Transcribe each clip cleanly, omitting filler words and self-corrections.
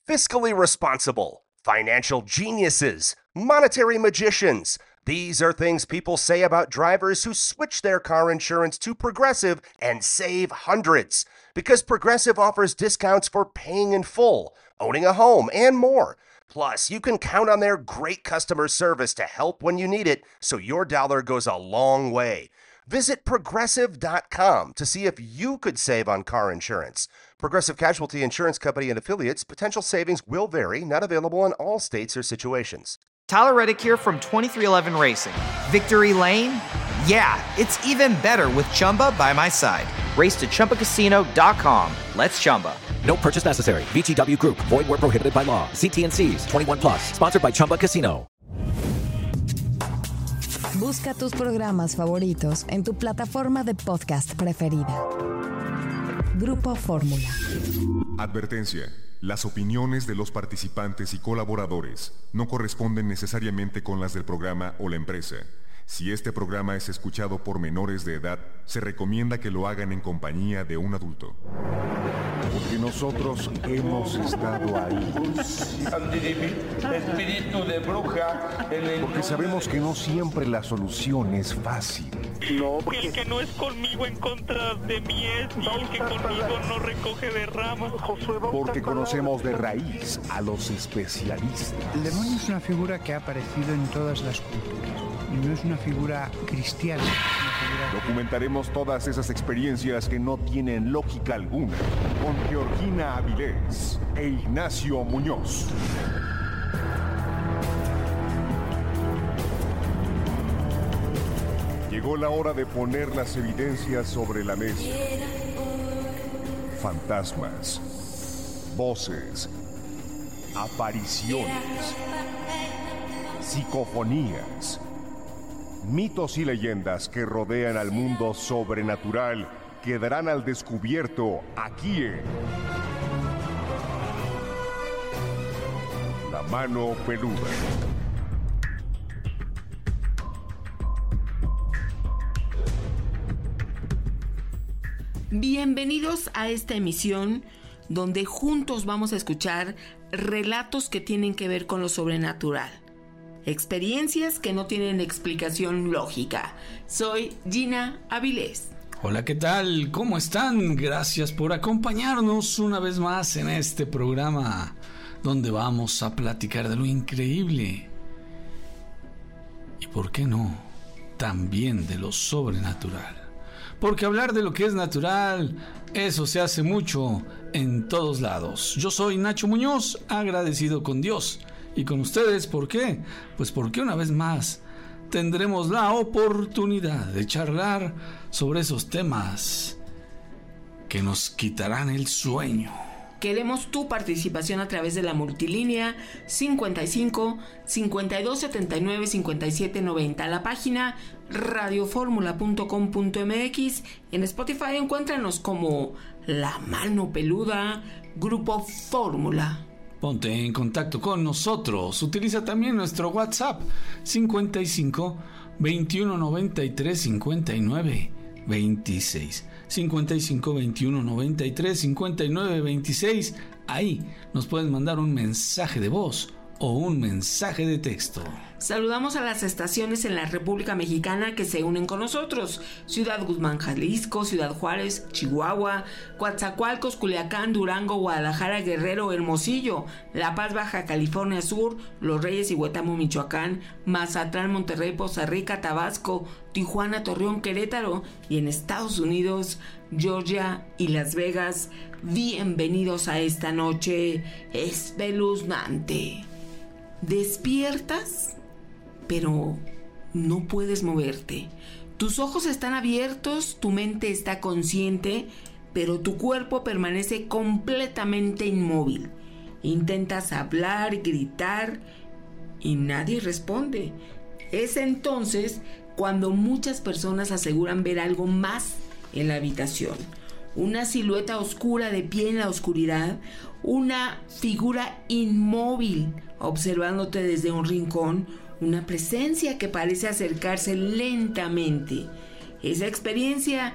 fiscally responsible, financial geniuses, monetary magicians. These are things people say about drivers who switch their car insurance to Progressive and save hundreds. Because Progressive offers discounts for paying in full, owning a home, and more. Plus, you can count on their great customer service to help when you need it, so your dollar goes a long way. Visit Progressive.com to see if you could save on car insurance. Progressive Casualty Insurance Company and Affiliates. Potential savings will vary. Not available in all states or situations. Tyler Reddick here from 23XI Racing. Victory Lane? Yeah, it's even better with Chumba by my side. Race to ChumbaCasino.com. Let's Chumba. No purchase necessary. VGW Group. Void where prohibited by law. See T&Cs. 21 plus. Sponsored by Chumba Casino. Busca tus programas favoritos en tu plataforma de podcast preferida. Grupo Fórmula. Advertencia. Las opiniones de los participantes y colaboradores no corresponden necesariamente con las del programa o la empresa. Si este programa es escuchado por menores de edad, se recomienda que lo hagan en compañía de un adulto. Porque nosotros hemos estado ahí. Espíritu de bruja. Porque sabemos que no siempre la solución es fácil. El que no es conmigo en contra de mí es, y el que conmigo no recoge de ramas. Porque conocemos de raíz a los especialistas. El demonio es una figura que ha aparecido en todas las culturas. Y no es una figura cristiana. Documentaremos todas esas experiencias que no tienen lógica alguna con Georgina Avilés e Ignacio Muñoz. Llegó la hora de poner las evidencias sobre la mesa. Fantasmas, voces, apariciones, psicofonías, mitos y leyendas que rodean al mundo sobrenatural quedarán al descubierto aquí en La Mano Peluda. Bienvenidos a esta emisión donde juntos vamos a escuchar relatos que tienen que ver con lo sobrenatural. Experiencias que no tienen explicación lógica. Soy Gina Avilés. Hola, ¿qué tal? ¿Cómo están? Gracias por acompañarnos una vez más en este programa donde vamos a platicar de lo increíble. Y por qué no, también de lo sobrenatural. Porque hablar de lo que es natural, eso se hace mucho en todos lados. Yo soy Nacho Muñoz, agradecido con Dios y con ustedes. ¿Por qué? Pues porque una vez más tendremos la oportunidad de charlar sobre esos temas que nos quitarán el sueño. Queremos tu participación a través de la multilínea 55 52 79 57 90, la página radioformula.com.mx. En Spotify encuéntranos como La Mano Peluda, Grupo Fórmula. Ponte en contacto con nosotros. Utiliza también nuestro WhatsApp 55 21 93 59 26. 55 21 93 59 26. Ahí nos pueden mandar un mensaje de voz o un mensaje de texto. Saludamos a las estaciones en la República Mexicana que se unen con nosotros: Ciudad Guzmán, Jalisco; Ciudad Juárez, Chihuahua; Coatzacoalcos, Culiacán, Durango, Guadalajara, Guerrero, Hermosillo; La Paz, Baja California Sur; Los Reyes y Huetamo, Michoacán; Mazatlán, Monterrey, Poza Rica, Tabasco; Tijuana, Torreón, Querétaro; y en Estados Unidos, Georgia y Las Vegas. Bienvenidos a esta noche espeluznante. ¿Despiertas? Pero no puedes moverte. Tus ojos están abiertos, tu mente está consciente, pero tu cuerpo permanece completamente inmóvil. Intentas hablar, gritar y nadie responde. Es entonces cuando muchas personas aseguran ver algo más en la habitación. Una silueta oscura de pie en la oscuridad, una figura inmóvil observándote desde un rincón, una presencia que parece acercarse lentamente. Esa experiencia,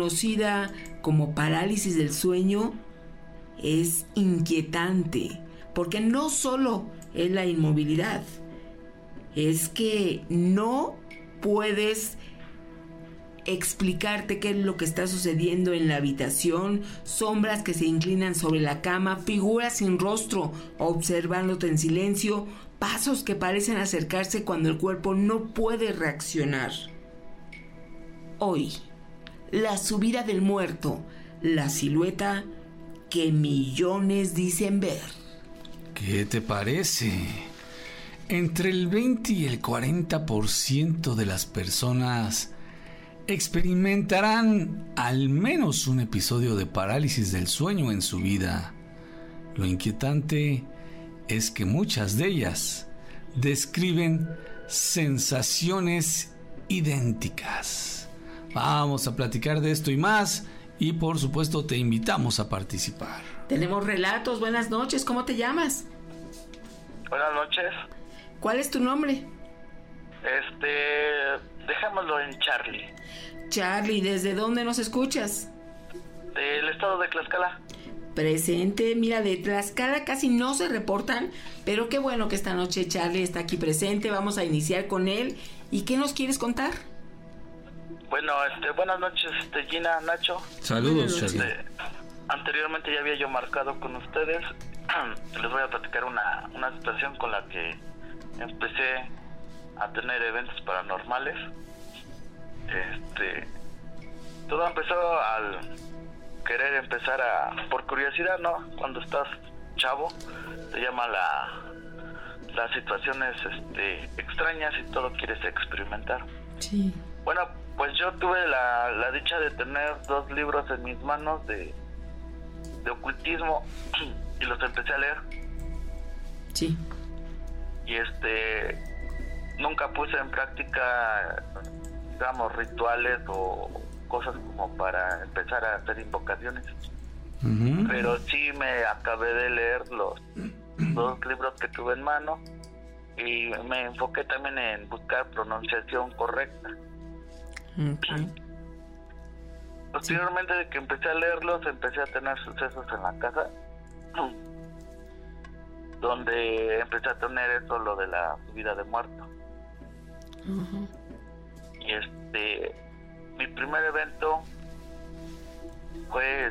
conocida como parálisis del sueño, es inquietante Porque no solo es la inmovilidad, es que no puedes explicarte qué es lo que está sucediendo en la habitación, sombras que se inclinan sobre la cama, figuras sin rostro observándote en silencio, pasos que parecen acercarse cuando el cuerpo no puede reaccionar. Hoy, la subida del muerto, la silueta que millones dicen ver. ¿Qué te parece? Entre el 20 y el 40% de las personas experimentarán al menos un episodio de parálisis del sueño en su vida. Lo inquietante es que muchas de ellas describen sensaciones idénticas. Vamos a platicar de esto y más, y por supuesto te invitamos a participar. Tenemos relatos. Buenas noches, ¿cómo te llamas? Buenas noches. ¿Cuál es tu nombre? Dejémoslo en Charlie. Charlie, ¿desde dónde nos escuchas? Del estado de Tlaxcala. Presente. Mira, de Tlaxcala casi no se reportan, pero qué bueno que esta noche Charlie está aquí presente. Vamos a iniciar con él. ¿Y qué nos quieres contar? Bueno, buenas noches, Gina, Nacho. Saludos, Charlie. Anteriormente ya había yo marcado con ustedes. Les voy a platicar una situación con la que empecé a tener eventos paranormales. Todo empezó al querer empezar por curiosidad, ¿no? Cuando estás chavo, te llama las situaciones extrañas y todo quieres experimentar. Sí. Bueno, pues yo tuve la dicha de tener 2 libros en mis manos de ocultismo y los empecé a leer. Sí. Y nunca puse en práctica, digamos, rituales o cosas como para empezar a hacer invocaciones. Uh-huh. Pero sí me acabé de leer los 2 libros que tuve en mano y me enfoqué también en buscar pronunciación correcta. Okay. Posteriormente de que empecé a leerlos, empecé a tener sucesos en la casa, donde empecé a tener eso, lo de la subida de muerto. Uh-huh. Y mi primer evento fue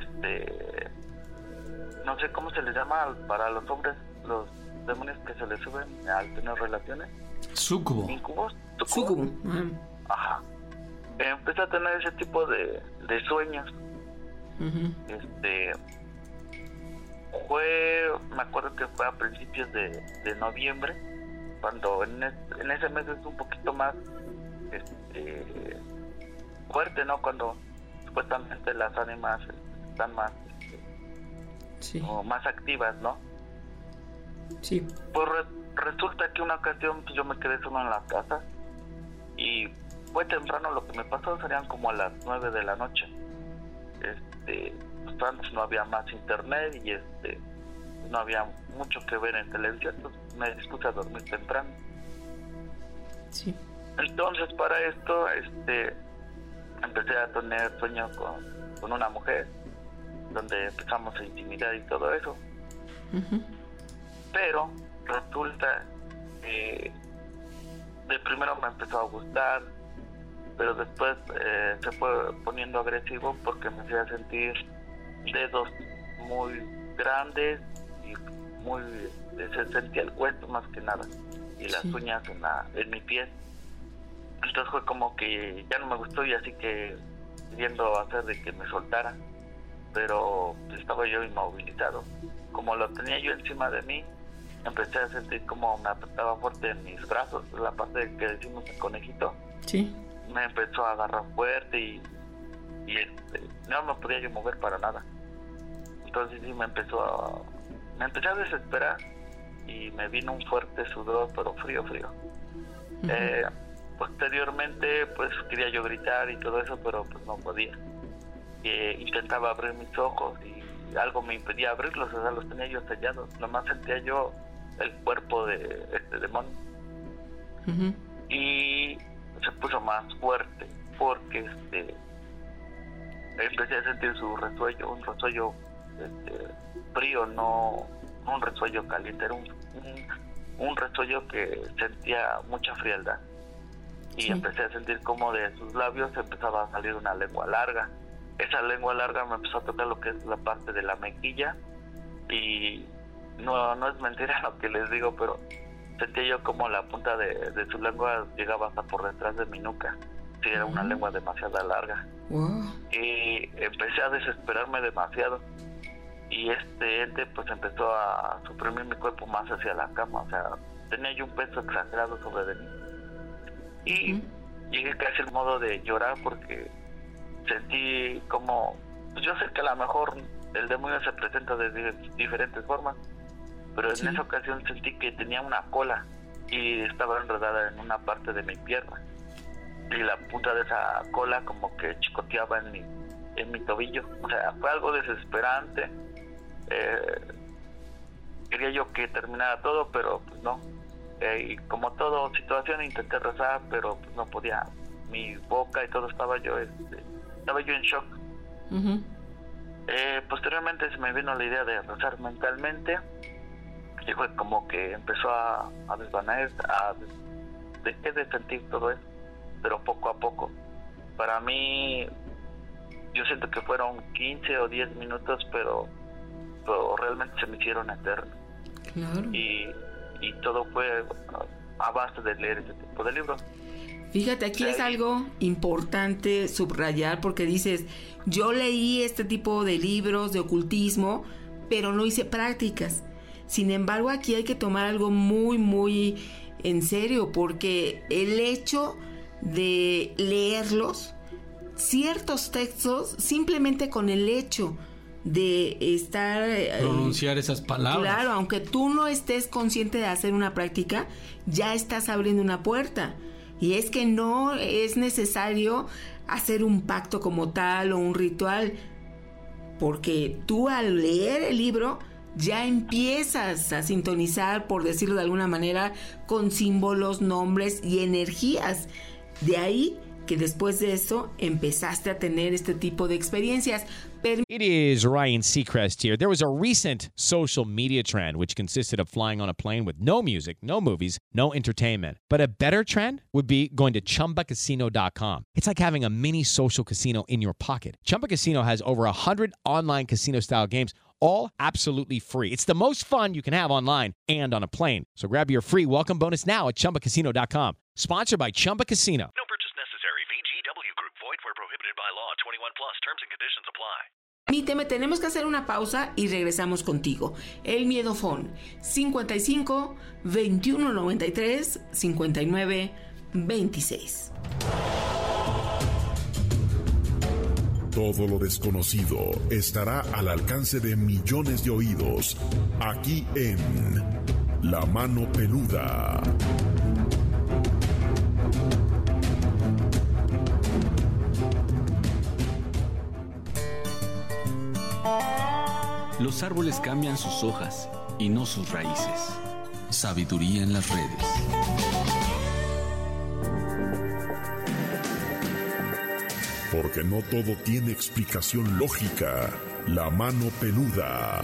no sé cómo se les llama para los hombres, los demonios que se les suben al tener relaciones. Súcubo. ¿Incubos? Súcubo. Uh-huh. Ajá. Empecé a tener ese tipo de sueños. Uh-huh. Me acuerdo que fue a principios de noviembre, cuando en ese mes es un poquito más fuerte, ¿no? Cuando supuestamente las ánimas están más sí, o más activas, ¿no? Sí. Pues resulta que una ocasión yo me quedé solo en la casa y fue temprano. Lo que me pasó serían como a las 9 de la noche. Pues antes no había más internet y no había mucho que ver en televisión, entonces me dispuse a dormir temprano. Sí. Entonces para esto empecé a tener sueños con una mujer, donde empezamos a intimidar y todo eso. Uh-huh. Pero resulta que de primero me empezó a gustar, pero después se fue poniendo agresivo porque me hacía sentir dedos muy grandes y se sentía el hueso más que nada y las uñas en mi piel. Entonces fue como que ya no me gustó y así que queriendo hacer de que me soltara, pero estaba yo inmovilizado. Como lo tenía yo encima de mí, empecé a sentir como me apretaba fuerte en mis brazos, la parte que decimos el conejito. Sí. Me empezó a agarrar fuerte y no me podía yo mover para nada. Entonces sí me empecé a desesperar y me vino un fuerte sudor, pero frío. Uh-huh. Posteriormente pues quería yo gritar y todo eso, pero pues no podía. Intentaba abrir mis ojos y algo me impedía abrirlos, o sea, los tenía yo sellados. Nomás sentía yo el cuerpo de este demonio. Uh-huh. Y se puso más fuerte porque empecé a sentir su resuello, un resuello frío, no un resuello caliente, era un resuello que sentía mucha frialdad. Y empecé a sentir como de sus labios empezaba a salir una lengua larga. Esa lengua larga me empezó a tocar lo que es la parte de la mejilla, y no es mentira lo que les digo, pero sentía yo como la punta de su lengua llegaba hasta por detrás de mi nuca. Sí, era una lengua demasiado larga. Y empecé a desesperarme demasiado, y este ente pues empezó a suprimir mi cuerpo más hacia la cama. O sea, tenía yo un peso exagerado sobre de mí, y llegué casi al modo de llorar porque sentí como, pues yo sé que a lo mejor el demonio se presenta de diferentes formas, pero en esa ocasión sentí que tenía una cola y estaba enredada en una parte de mi pierna, y la punta de esa cola como que chicoteaba en mi tobillo. O sea, fue algo desesperante. Quería yo que terminara todo, pero pues no. Y como toda situación intenté rezar, pero pues no podía. Mi boca y todo estaba yo en shock. Posteriormente se me vino la idea de rezar mentalmente, y fue como que empezó a desvanecer, dejé de sentir todo eso, pero poco a poco. Para mí, yo siento que fueron 15 o 10 minutos, pero realmente se me hicieron eternos. Claro. Y todo fue a base de leer ese tipo de libros. Fíjate, aquí es algo importante subrayar, porque dices, yo leí este tipo de libros de ocultismo, pero no hice prácticas. Sin embargo, aquí hay que tomar algo muy, muy en serio, porque el hecho de leerlos, ciertos textos, simplemente con el hecho de estar pronunciar esas palabras, claro, aunque tú no estés consciente de hacer una práctica, ya estás abriendo una puerta. Y es que no es necesario hacer un pacto como tal o un ritual, porque tú al leer el libro ya empiezas a sintonizar, por decirlo de alguna manera, con símbolos, nombres y energías. De ahí que después de eso empezaste a tener este tipo de experiencias. It is Ryan Seacrest here. There was a recent social media trend which consisted of flying on a plane with no music, no movies, no entertainment. But a better trend would be going to ChumbaCasino.com. It's like having a mini social casino in your pocket. Chumba Casino has over 100 online casino-style games, all absolutely free. It's the most fun you can have online and on a plane. So grab your free welcome bonus now at ChumbaCasino.com. Sponsored by Chumba Casino. No purchase necessary. VGW Group. Void where prohibited by law. 21 plus. Terms and conditions apply. Permíteme, tenemos que hacer una pausa y regresamos contigo. El Miedofón 55 21 93 59 26. Todo lo desconocido estará al alcance de millones de oídos, aquí en La Mano Peluda. Los árboles cambian sus hojas y no sus raíces. Sabiduría en las redes. Porque no todo tiene explicación lógica. La Mano Peluda.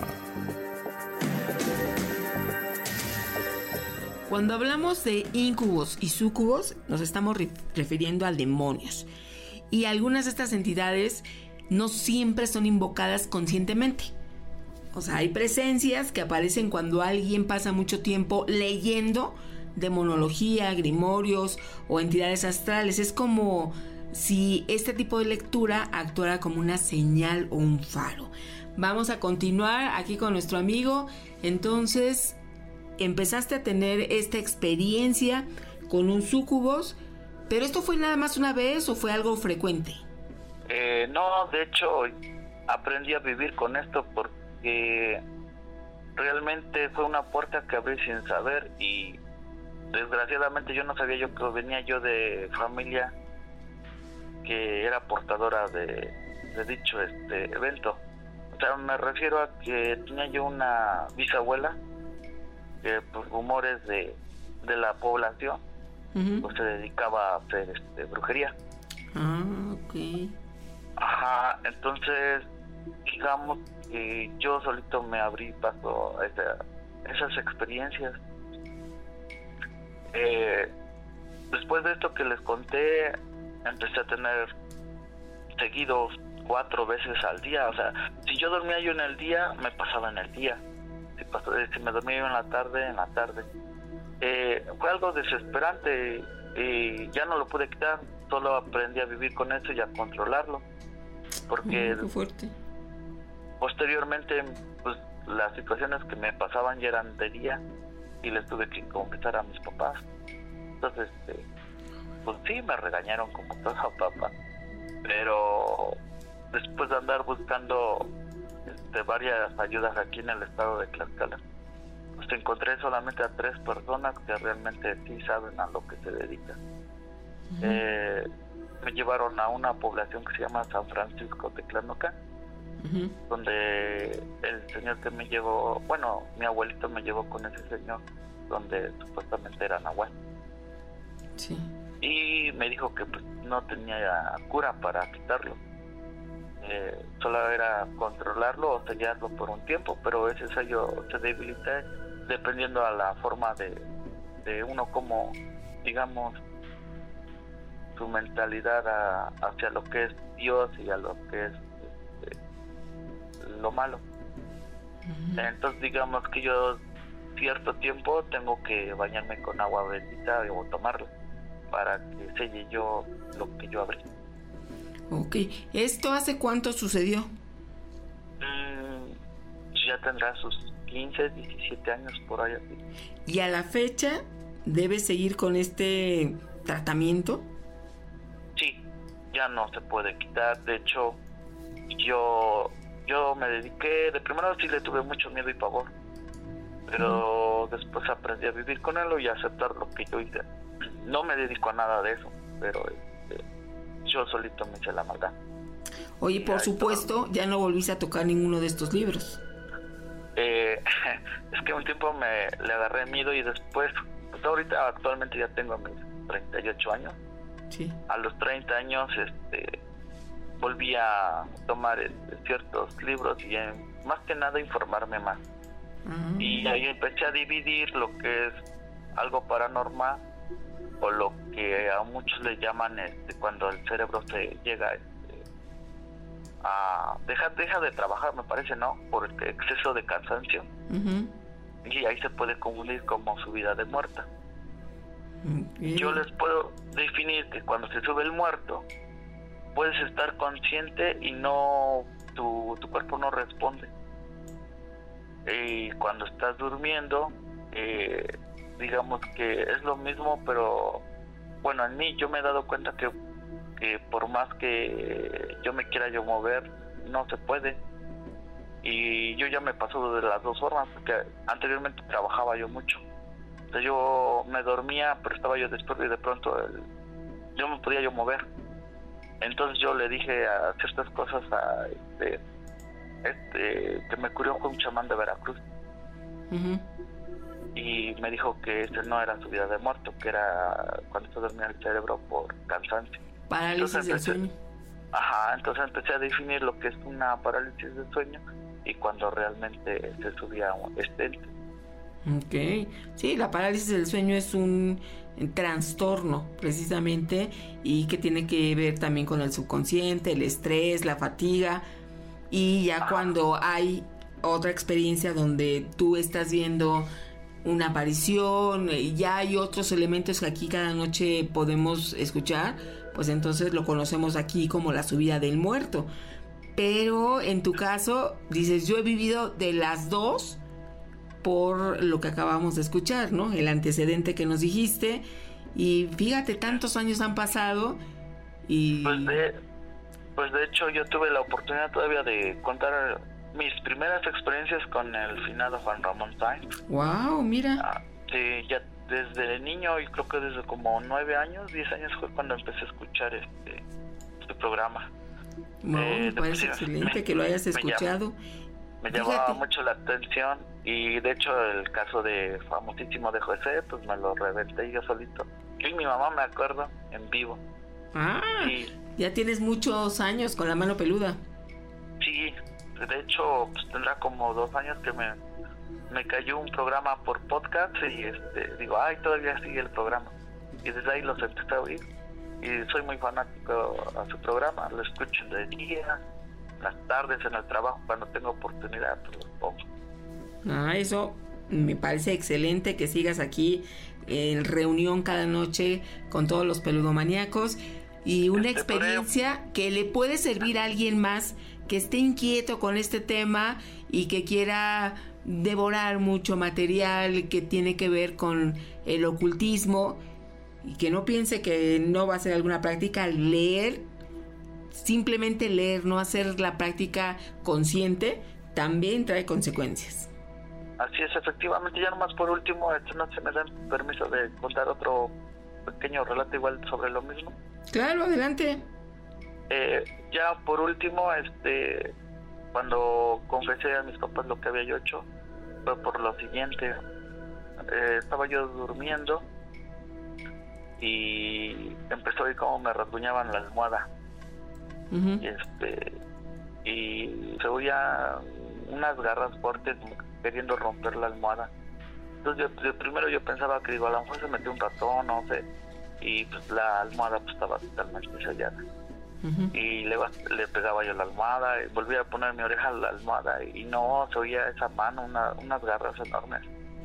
Cuando hablamos de incubos y súcubos, nos estamos refiriendo a demonios. Y algunas de estas entidades no siempre son invocadas conscientemente. O sea, hay presencias que aparecen cuando alguien pasa mucho tiempo leyendo demonología, grimorios o entidades astrales. Es como si este tipo de lectura actuara como una señal o un faro. Vamos a continuar aquí con nuestro amigo. Entonces, empezaste a tener esta experiencia con un súcubos, pero ¿esto fue nada más una vez o fue algo frecuente? No, de hecho, aprendí a vivir con esto porque realmente fue una puerta que abrí sin saber, y desgraciadamente yo no sabía yo que venía yo de familia que era portadora de dicho evento. O sea, me refiero a que tenía yo una bisabuela que por rumores de la población pues se dedicaba a hacer brujería. Ah, ok. Ajá, entonces digamos que yo solito me abrí paso a esas experiencias. Después de esto que les conté, empecé a tener seguidos 4 veces al día. O sea, si yo dormía yo en el día, me pasaba en el día. Si me dormía yo en la tarde. Fue algo desesperante y ya no lo pude quitar. Solo aprendí a vivir con eso y a controlarlo. Porque qué fuerte. Posteriormente, pues las situaciones que me pasaban ya eran de día y les tuve que confesar a mis papás. Entonces, pues sí, me regañaron como todo papá. Pero después de andar buscando varias ayudas aquí en el estado de Tlaxcala, pues encontré solamente a 3 personas que realmente sí saben a lo que se dedican. Me llevaron a una población que se llama San Francisco de Tlanoca, donde el señor que me llevó, bueno, mi abuelito me llevó con ese señor, donde supuestamente era nahual. Sí. Y me dijo que pues no tenía cura para quitarlo. Solo era controlarlo o sellarlo por un tiempo, pero ese sello se debilita dependiendo a la forma de uno, como digamos su mentalidad hacia lo que es Dios y a lo que es lo malo. Entonces digamos que yo cierto tiempo tengo que bañarme con agua bendita o tomarla para que selle yo lo que yo abrí. Ok, ¿esto hace cuánto sucedió? Ya tendrá sus 15, 17 años por ahí así. ¿Y a la fecha debes seguir con este tratamiento? Sí, ya no se puede quitar. De hecho, yo me dediqué, de primero sí le tuve mucho miedo y pavor, pero después aprendí a vivir con él y a aceptar lo que yo hice. No me dedico a nada de eso, pero yo solito me eché la maldad. Oye, por supuesto, ya no volviste a tocar ninguno de estos libros. Es que un tiempo le agarré miedo y después, pues ahorita actualmente ya tengo mis 38 años. Sí. A los 30 años volví a tomar ciertos libros y más que nada informarme más. Y ahí empecé a dividir lo que es algo paranormal o lo que a muchos le llaman cuando el cerebro se llega a deja de trabajar, me parece, ¿no? Por el exceso de cansancio. Y ahí se puede confundir como subida de muerta. Yo les puedo definir que cuando se sube el muerto puedes estar consciente y no tu cuerpo no responde. Y cuando estás durmiendo, digamos que es lo mismo, pero bueno, en mí yo me he dado cuenta que por más que yo me quiera yo mover, no se puede. Y yo ya me paso de las dos formas, porque anteriormente trabajaba yo mucho. Entonces yo me dormía, pero estaba yo despierto y de pronto yo me podía yo mover. Entonces yo le dije a ciertas cosas a que me curió fue un chamán de Veracruz. Y me dijo que ese no era subida de muerto, que era cuando se dormía el cerebro por cansancio. Parálisis del sueño. Ajá, entonces empecé a definir lo que es una parálisis del sueño y cuando realmente se subía este ente. Ok, sí, la parálisis del sueño es un trastorno precisamente y que tiene que ver también con el subconsciente, el estrés, la fatiga, y ya cuando hay otra experiencia donde tú estás viendo una aparición, ya hay otros elementos que aquí cada noche podemos escuchar, pues entonces lo conocemos aquí como la subida del muerto. Pero en tu caso dices, yo he vivido de las dos por lo que acabamos de escuchar, ¿no? El antecedente que nos dijiste, y fíjate, tantos años han pasado y... Pues de hecho yo tuve la oportunidad todavía de contar mis primeras experiencias con el finado Juan Ramón Sainz. ¡Wow! Mira. Sí, ya desde niño, y creo que desde como 9 años, 10 años fue cuando empecé a escuchar este programa. Me parece excelente que lo hayas escuchado. Me llamaba mucho la atención, y de hecho el caso de famosísimo de José, pues me lo reventé yo solito. Yo y mi mamá, me acuerdo, en vivo. Ya tienes muchos años con la mano peluda. Sí, de hecho, pues tendrá como 2 años que me cayó un programa por podcast y digo, ay, todavía sigue el programa. Y desde ahí los empecé a oír. Y soy muy fanático a su programa, lo escucho de día, las tardes en el trabajo, cuando tengo oportunidad, pues lo pongo. Eso me parece excelente, que sigas aquí en reunión cada noche con todos los peludomaníacos, y una experiencia que le puede servir a alguien más que esté inquieto con este tema y que quiera devorar mucho material que tiene que ver con el ocultismo, y que no piense que no va a hacer alguna práctica. Leer, simplemente leer, no hacer la práctica consciente, también trae consecuencias. Así es, efectivamente. Ya nomás por último, no se me da permiso de contar otro pequeño relato igual sobre lo mismo. Claro, adelante. Ya por último, cuando confesé a mis papás lo que había yo hecho, fue por lo siguiente. Estaba yo durmiendo y empezó a oír cómo me rasguñaban la almohada. Uh-huh. Y se oía unas garras fuertes queriendo romper la almohada. Entonces primero yo pensaba que, a lo mejor se metió un ratón, no sé, y pues la almohada pues estaba totalmente sellada. Uh-huh. Y le pegaba yo la almohada y volvía a poner mi oreja a la almohada y no, se oía esa mano, unas garras enormes.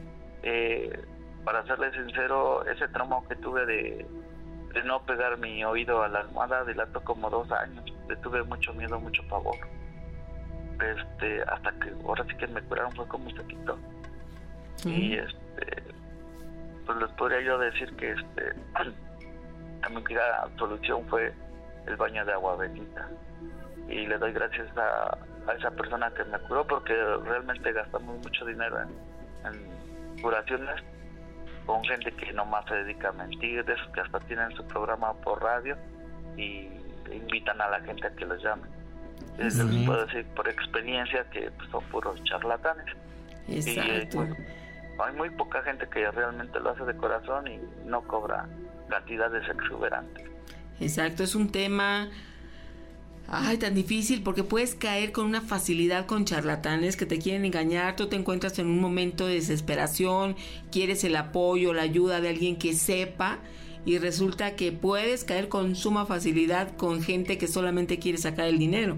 Para serle sincero, ese trauma que tuve de no pegar mi oído a la almohada dilató como 2 años. Le tuve mucho miedo, mucho pavor. Hasta que ahora sí que me curaron, fue como se quitó. Uh-huh. Y pues les podría yo decir que mi única solución fue el baño de agua bendita. Y le doy gracias a esa persona que me curó, porque realmente gastamos mucho dinero en curaciones con gente que nomás se dedica a mentir, de esos que hasta tienen su programa por radio y invitan a la gente a que los llame. Les puedo decir por experiencia que pues, son puros charlatanes. Exacto. Y hay muy poca gente que realmente lo hace de corazón y no cobra cantidades exuberantes. Exacto, es un tema tan difícil, porque puedes caer con una facilidad con charlatanes que te quieren engañar. Tú te encuentras en un momento de desesperación, quieres el apoyo, la ayuda de alguien que sepa, y resulta que puedes caer con suma facilidad con gente que solamente quiere sacar el dinero.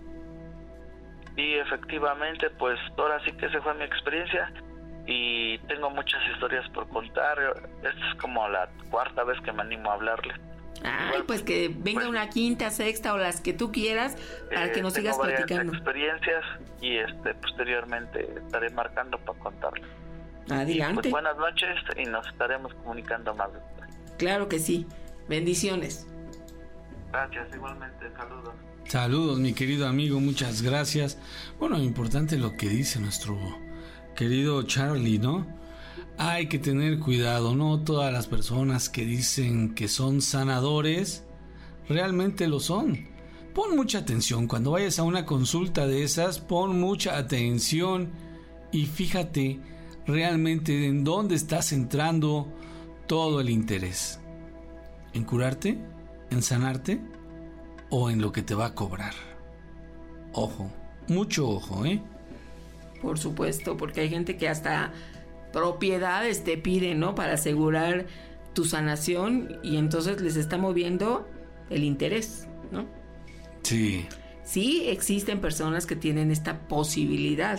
Y efectivamente, pues ahora sí que esa fue mi experiencia y tengo muchas historias por contar. Esta es como la 4ª vez que me animo a hablarles. Ay, pues que venga una 5ª, 6ª o las que tú quieras para que nos sigas platicando. Tengo experiencias y posteriormente estaré marcando para contarles. Adelante. Pues buenas noches y nos estaremos comunicando más después. Claro que sí. Bendiciones. Gracias, igualmente. Saludos. Saludos, mi querido amigo, muchas gracias. Bueno, importante lo que dice nuestro querido Charlie, ¿no? Hay que tener cuidado, no todas las personas que dicen que son sanadores realmente lo son. Pon mucha atención, cuando vayas a una consulta de esas, pon mucha atención y fíjate realmente en dónde estás centrando todo el interés. ¿En curarte? ¿En sanarte? ¿O en lo que te va a cobrar? Ojo, mucho ojo, ¿eh? Por supuesto, porque hay gente que hasta propiedades te pide, ¿no? Para asegurar tu sanación, y entonces les está moviendo el interés, ¿no? Sí. Sí, existen personas que tienen esta posibilidad,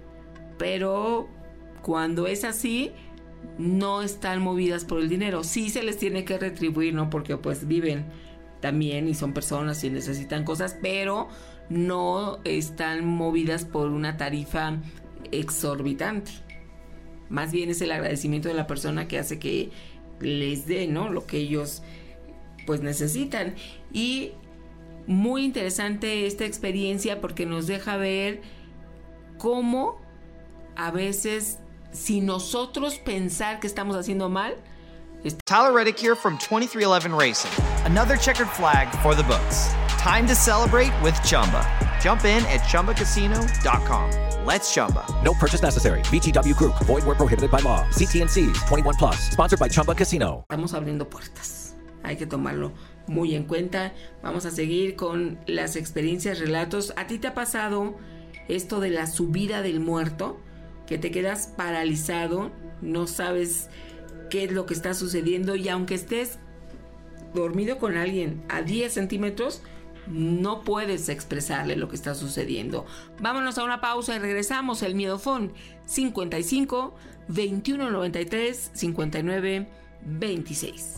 pero cuando es así, no están movidas por el dinero. Sí se les tiene que retribuir, ¿no? Porque pues viven también y son personas y necesitan cosas, pero no están movidas por una tarifa exorbitante. Más bien es el agradecimiento de la persona que hace que les dé, ¿no?, lo que ellos pues necesitan. Y muy interesante esta experiencia porque nos deja ver cómo a veces, si nosotros pensar que estamos haciendo mal. Tyler Reddick here from 2311 Racing. Another checkered flag for the books. Time to celebrate with Chumba. Jump in at ChumbaCasino.com. Let's Chumba. No purchase necessary. VGW Group. Void where prohibited by law. CT&Cs. 21 plus. Sponsored by Chumba Casino. Estamos abriendo puertas. Hay que tomarlo muy en cuenta. Vamos a seguir con las experiencias, relatos. ¿A ti te ha pasado esto de la subida del muerto, que te quedas paralizado, no sabes qué es lo que está sucediendo, y aunque estés dormido con alguien a 10 centímetros, no puedes expresarle lo que está sucediendo. Vámonos a una pausa y regresamos. El Miedofón 55 21 93 59 26.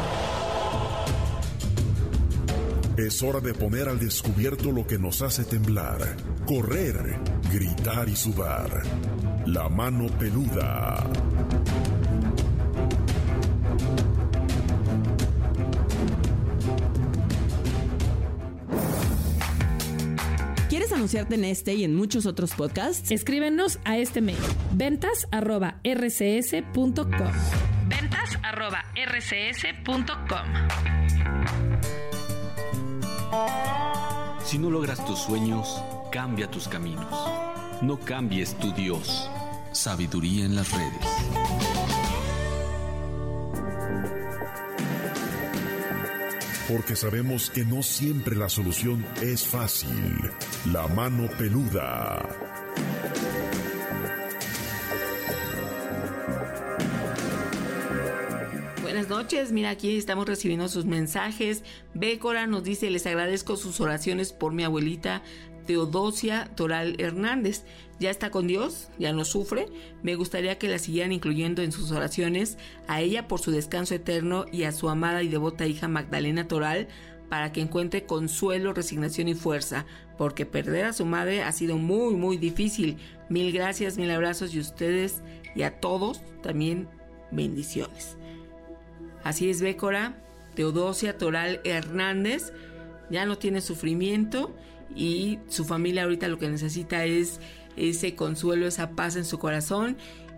Es hora de poner al descubierto lo que nos hace temblar, correr, gritar y sudar. La mano peluda. ¿Quieres anunciarte en este y en muchos otros podcasts? Escríbenos a este mail: ventas@rcs.com. ventas@rcs.com. Si no logras tus sueños, cambia tus caminos. No cambies tu Dios. Sabiduría en las redes. Porque sabemos que no siempre la solución es fácil. La mano peluda. Buenas noches, mira, aquí estamos recibiendo sus mensajes. Bécora nos dice: les agradezco sus oraciones por mi abuelita Teodosia Toral Hernández. Ya está con Dios, ya no sufre. Me gustaría que la siguieran incluyendo en sus oraciones, a ella por su descanso eterno y a su amada y devota hija Magdalena Toral, para que encuentre consuelo, resignación y fuerza, porque perder a su madre ha sido muy, muy difícil. Mil gracias, mil abrazos, y ustedes y a todos también bendiciones. Así es, Bécora. Teodosia Toral Hernández ya no tiene sufrimiento, y su familia ahorita lo que necesita es ese consuelo, esa paz en su corazón.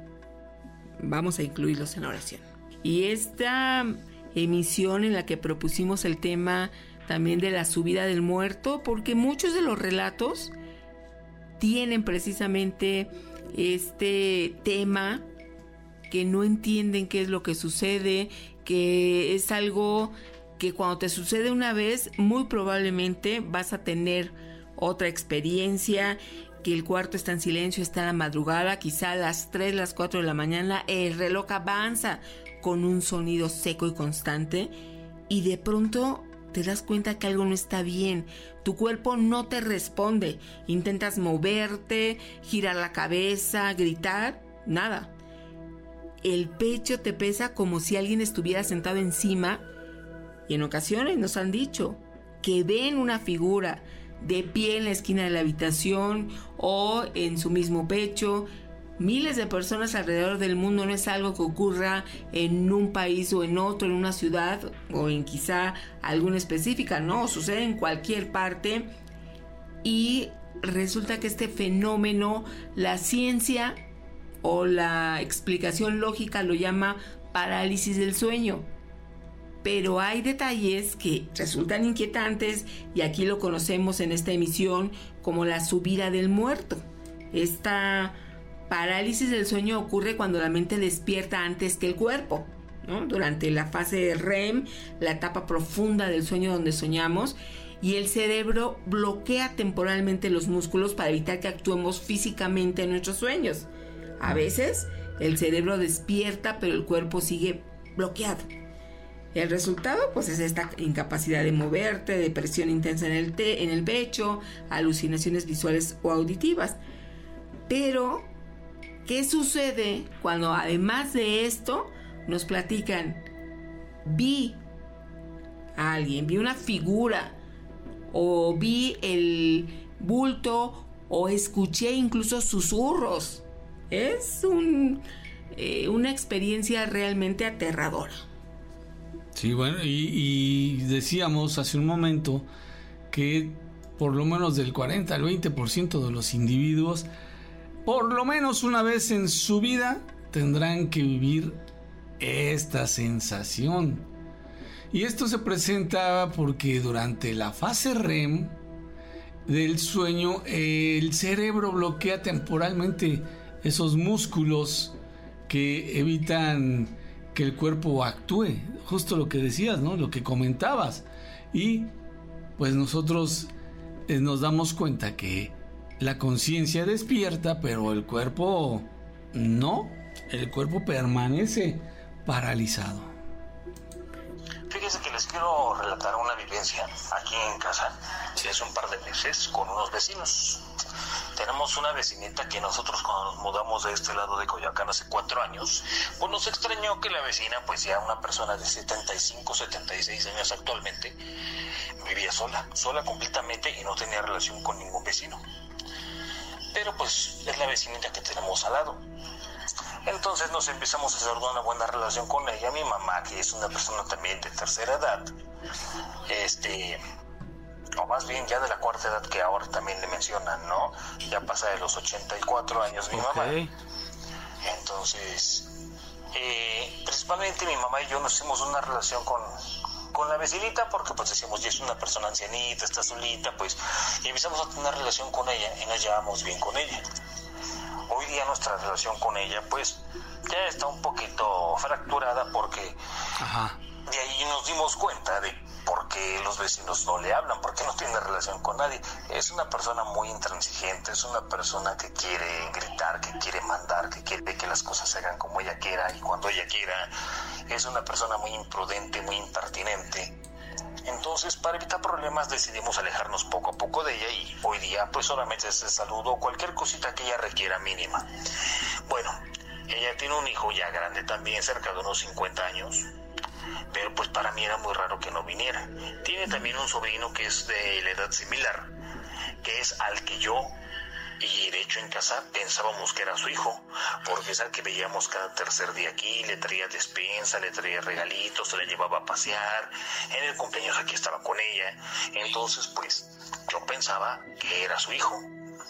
Vamos a incluirlos en la oración. Y esta emisión en la que propusimos el tema también de la subida del muerto, porque muchos de los relatos tienen precisamente este tema, que no entienden qué es lo que sucede, que es algo que cuando te sucede una vez, muy probablemente vas a tener otra experiencia, que el cuarto está en silencio, está en la madrugada, quizá a las 3, las 4 de la mañana, el reloj avanza con un sonido seco y constante, y de pronto te das cuenta que algo no está bien. Tu cuerpo no te responde. Intentas moverte, girar la cabeza, gritar, nada. El pecho te pesa como si alguien estuviera sentado encima, y en ocasiones nos han dicho que ven una figura de pie en la esquina de la habitación o en su mismo pecho. Miles de personas alrededor del mundo, no es algo que ocurra en un país o en otro, en una ciudad o en quizá alguna específica, no, sucede en cualquier parte. Y resulta que este fenómeno, la ciencia o la explicación lógica lo llama parálisis del sueño. Pero hay detalles que resultan inquietantes, y aquí lo conocemos en esta emisión como la subida del muerto. Esta parálisis del sueño ocurre cuando la mente despierta antes que el cuerpo, ¿no? Durante la fase de REM, la etapa profunda del sueño donde soñamos, y el cerebro bloquea temporalmente los músculos para evitar que actuemos físicamente en nuestros sueños. A veces el cerebro despierta, pero el cuerpo sigue bloqueado. El resultado, pues, es esta incapacidad de moverte, depresión intensa en el pecho, alucinaciones visuales o auditivas. Pero, ¿qué sucede cuando además de esto nos platican? Vi a alguien, vi una figura, o vi el bulto, o escuché incluso susurros. Es una experiencia realmente aterradora. Sí, bueno, y decíamos hace un momento que por lo menos del 40 al 20% de los individuos, por lo menos una vez en su vida, tendrán que vivir esta sensación. Y esto se presenta porque durante la fase REM del sueño, el cerebro bloquea temporalmente esos músculos que evitan que el cuerpo actúe, justo lo que decías, ¿no? Lo que comentabas. Y pues nosotros nos damos cuenta que La conciencia despierta, pero el cuerpo no. El cuerpo permanece paralizado. Fíjense que les quiero relatar una vivencia aquí en casa. Hace un par de meses con unos vecinos. Tenemos una vecinita que nosotros cuando nos mudamos de este lado de Coyoacán hace 4 años, pues nos extrañó que la vecina, pues ya una persona de 75, 76 años actualmente, vivía sola completamente y no tenía relación con ningún vecino. Pero pues es la vecinita que tenemos al lado. Entonces nos empezamos a hacer una buena relación con ella. Mi mamá, que es una persona también de tercera edad, o más bien ya de la cuarta edad que ahora también le mencionan, ¿no? Ya pasa de los 84 años mi mamá. Entonces, principalmente mi mamá y yo nos hicimos una relación con la vecinita porque pues decíamos, ya es una persona ancianita, está solita, pues, y empezamos a tener relación con ella y nos llevamos bien con ella. Hoy día nuestra relación con ella, pues, ya está un poquito fracturada porque de ahí nos dimos cuenta de por qué los vecinos no le hablan, por qué no tiene relación con nadie. Es una persona muy intransigente, es una persona que quiere gritar, que quiere mandar, que quiere que las cosas se hagan como ella quiera y cuando ella quiera. Es una persona muy imprudente, muy impertinente. Entonces, para evitar problemas, decidimos alejarnos poco a poco de ella y hoy día, pues, solamente se saludo, cualquier cosita que ella requiera mínima. Bueno, ella tiene un hijo ya grande también, cerca de unos 50 años, pero pues para mí era muy raro que no viniera. Tiene también un sobrino que es de la edad similar, que es al que yo, y de hecho en casa pensábamos que era su hijo, porque es al que veíamos cada tercer día aquí, le traía despensa, le traía regalitos, se le llevaba a pasear, en el cumpleaños aquí estaba con ella, entonces pues yo pensaba que era su hijo.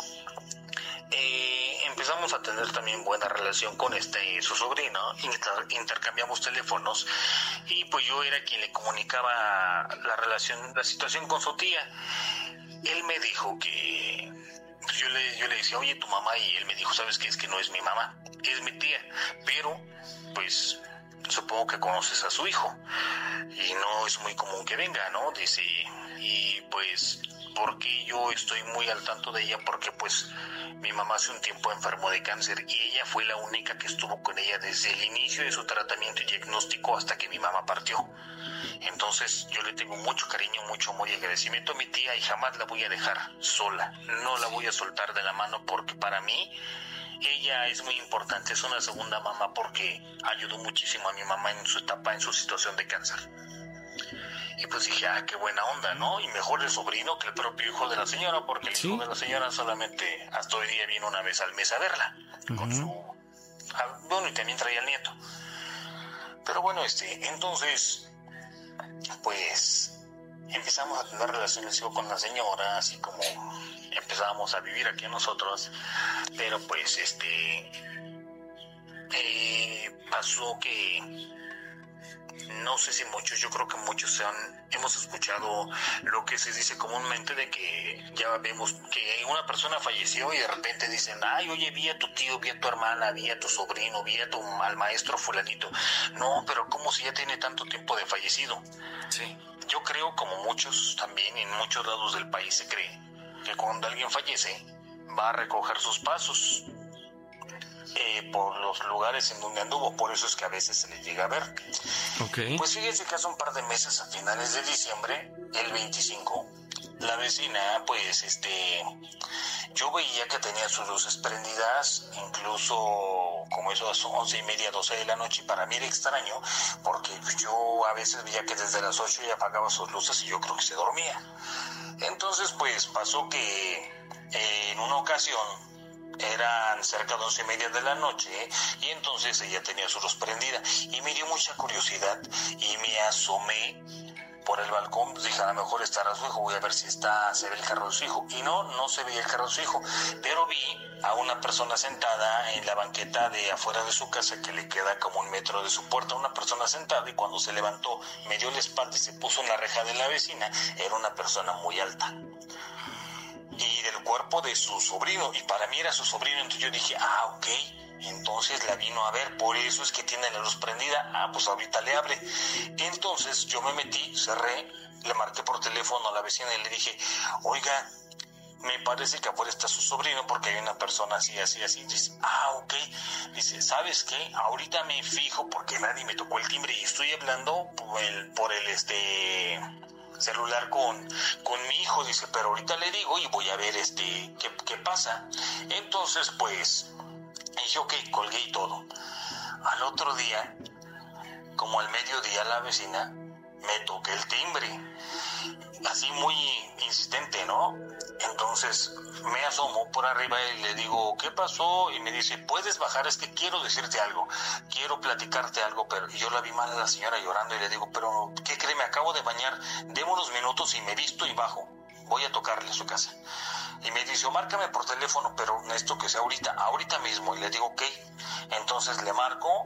Empezamos a tener también buena relación con su sobrino, intercambiamos teléfonos y pues yo era quien le comunicaba la situación con su tía. Él me dijo que yo le decía, oye, tu mamá, y él me dijo, ¿sabes qué? Es que no es mi mamá, es mi tía, pero pues supongo que conoces a su hijo y no es muy común que venga, ¿no? Dice, y pues porque yo estoy muy al tanto de ella porque pues mi mamá hace un tiempo enfermó de cáncer y ella fue la única que estuvo con ella desde el inicio de su tratamiento y diagnóstico hasta que mi mamá partió. Entonces yo le tengo mucho cariño, mucho amor y agradecimiento a mi tía y jamás la voy a dejar sola, no la voy a soltar de la mano porque para mí ella es muy importante, es una segunda mamá porque ayudó muchísimo a mi mamá en su etapa, en su situación de cáncer. Y pues dije, qué buena onda, ¿no? Y mejor el sobrino que el propio hijo de la señora, porque el hijo de la señora solamente hasta hoy día viene una vez al mes a verla, con su... bueno, y también traía al nieto. Pero bueno, entonces, pues, empezamos a tener relaciones con la señora, así como empezábamos a vivir aquí nosotros, pero pues, pasó que... No sé si muchos, yo creo que muchos hemos escuchado lo que se dice comúnmente de que ya vemos que una persona falleció y de repente dicen, ay, oye, vi a tu tío, vi a tu hermana, vi a tu sobrino, vi al maestro fulanito. No, pero ¿cómo si ya tiene tanto tiempo de fallecido? Sí. Yo creo, como muchos también en muchos lados del país se cree, que cuando alguien fallece va a recoger sus pasos por los lugares en donde anduvo, por eso es que a veces se le llega a ver. Okay. Pues fíjense que hace un par de meses, a finales de diciembre, el 25, la vecina, pues, yo veía que tenía sus luces prendidas, incluso como eso a las 11:30, 12 de la noche, y para mí era extraño, porque yo a veces veía que desde las 8 ya apagaba sus luces y yo creo que se dormía. Entonces, pues, pasó que en una ocasión, eran cerca de 11:30 de la noche y entonces ella tenía su luz prendida y me dio mucha curiosidad y me asomé por el balcón. Dije, a lo mejor estará su hijo, voy a ver si se ve el carro de su hijo. Y no se veía el carro de su hijo, pero vi a una persona sentada en la banqueta de afuera de su casa que le queda como 1 metro de su puerta, una persona sentada, y cuando se levantó me dio la espalda y se puso en la reja de la vecina. Era una persona muy alta y del cuerpo de su sobrino, y para mí era su sobrino. Entonces yo dije, ok, entonces la vino a ver, por eso es que tiene la luz prendida. Pues ahorita le abre. Entonces yo me metí, cerré, le marqué por teléfono a la vecina y le dije, oiga, me parece que afuera está su sobrino porque hay una persona así. Dice, ok. Dice, ¿sabes qué? Ahorita me fijo porque nadie me tocó el timbre y estoy hablando por el celular con mi hijo. Dice, pero ahorita le digo y voy a ver qué pasa. Entonces, pues, dije, ok, colgué y todo. Al otro día, como al mediodía, la vecina me toca el timbre. Así muy insistente, ¿no? Entonces me asomo por arriba y le digo, ¿qué pasó? Y me dice, ¿puedes bajar? Es que quiero decirte algo, quiero platicarte algo. Pero yo la vi mal a la señora llorando y le digo, pero ¿qué cree? Me acabo de bañar, deme unos minutos y me visto y bajo, voy a tocarle a su casa. Y me dice, márcame por teléfono, pero necesito que sea ahorita mismo. Y le digo, ok. Entonces le marco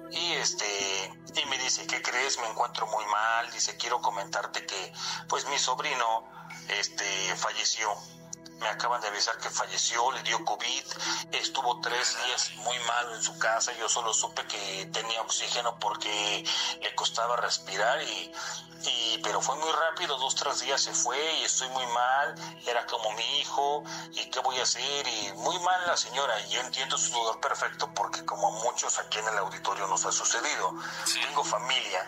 y me dice, ¿qué crees? Me encuentro muy mal. Dice, quiero comentarte que pues mi sobrino falleció. Me acaban de avisar que falleció, le dio COVID, estuvo 3 días muy malo en su casa. Yo solo supe que tenía oxígeno porque le costaba respirar pero fue muy rápido, 2-3 días se fue y estoy muy mal, era como mi hijo, y qué voy a hacer, y muy mal la señora, y yo entiendo su dolor perfecto porque como a muchos aquí en el auditorio nos ha sucedido. Sí. Tengo familia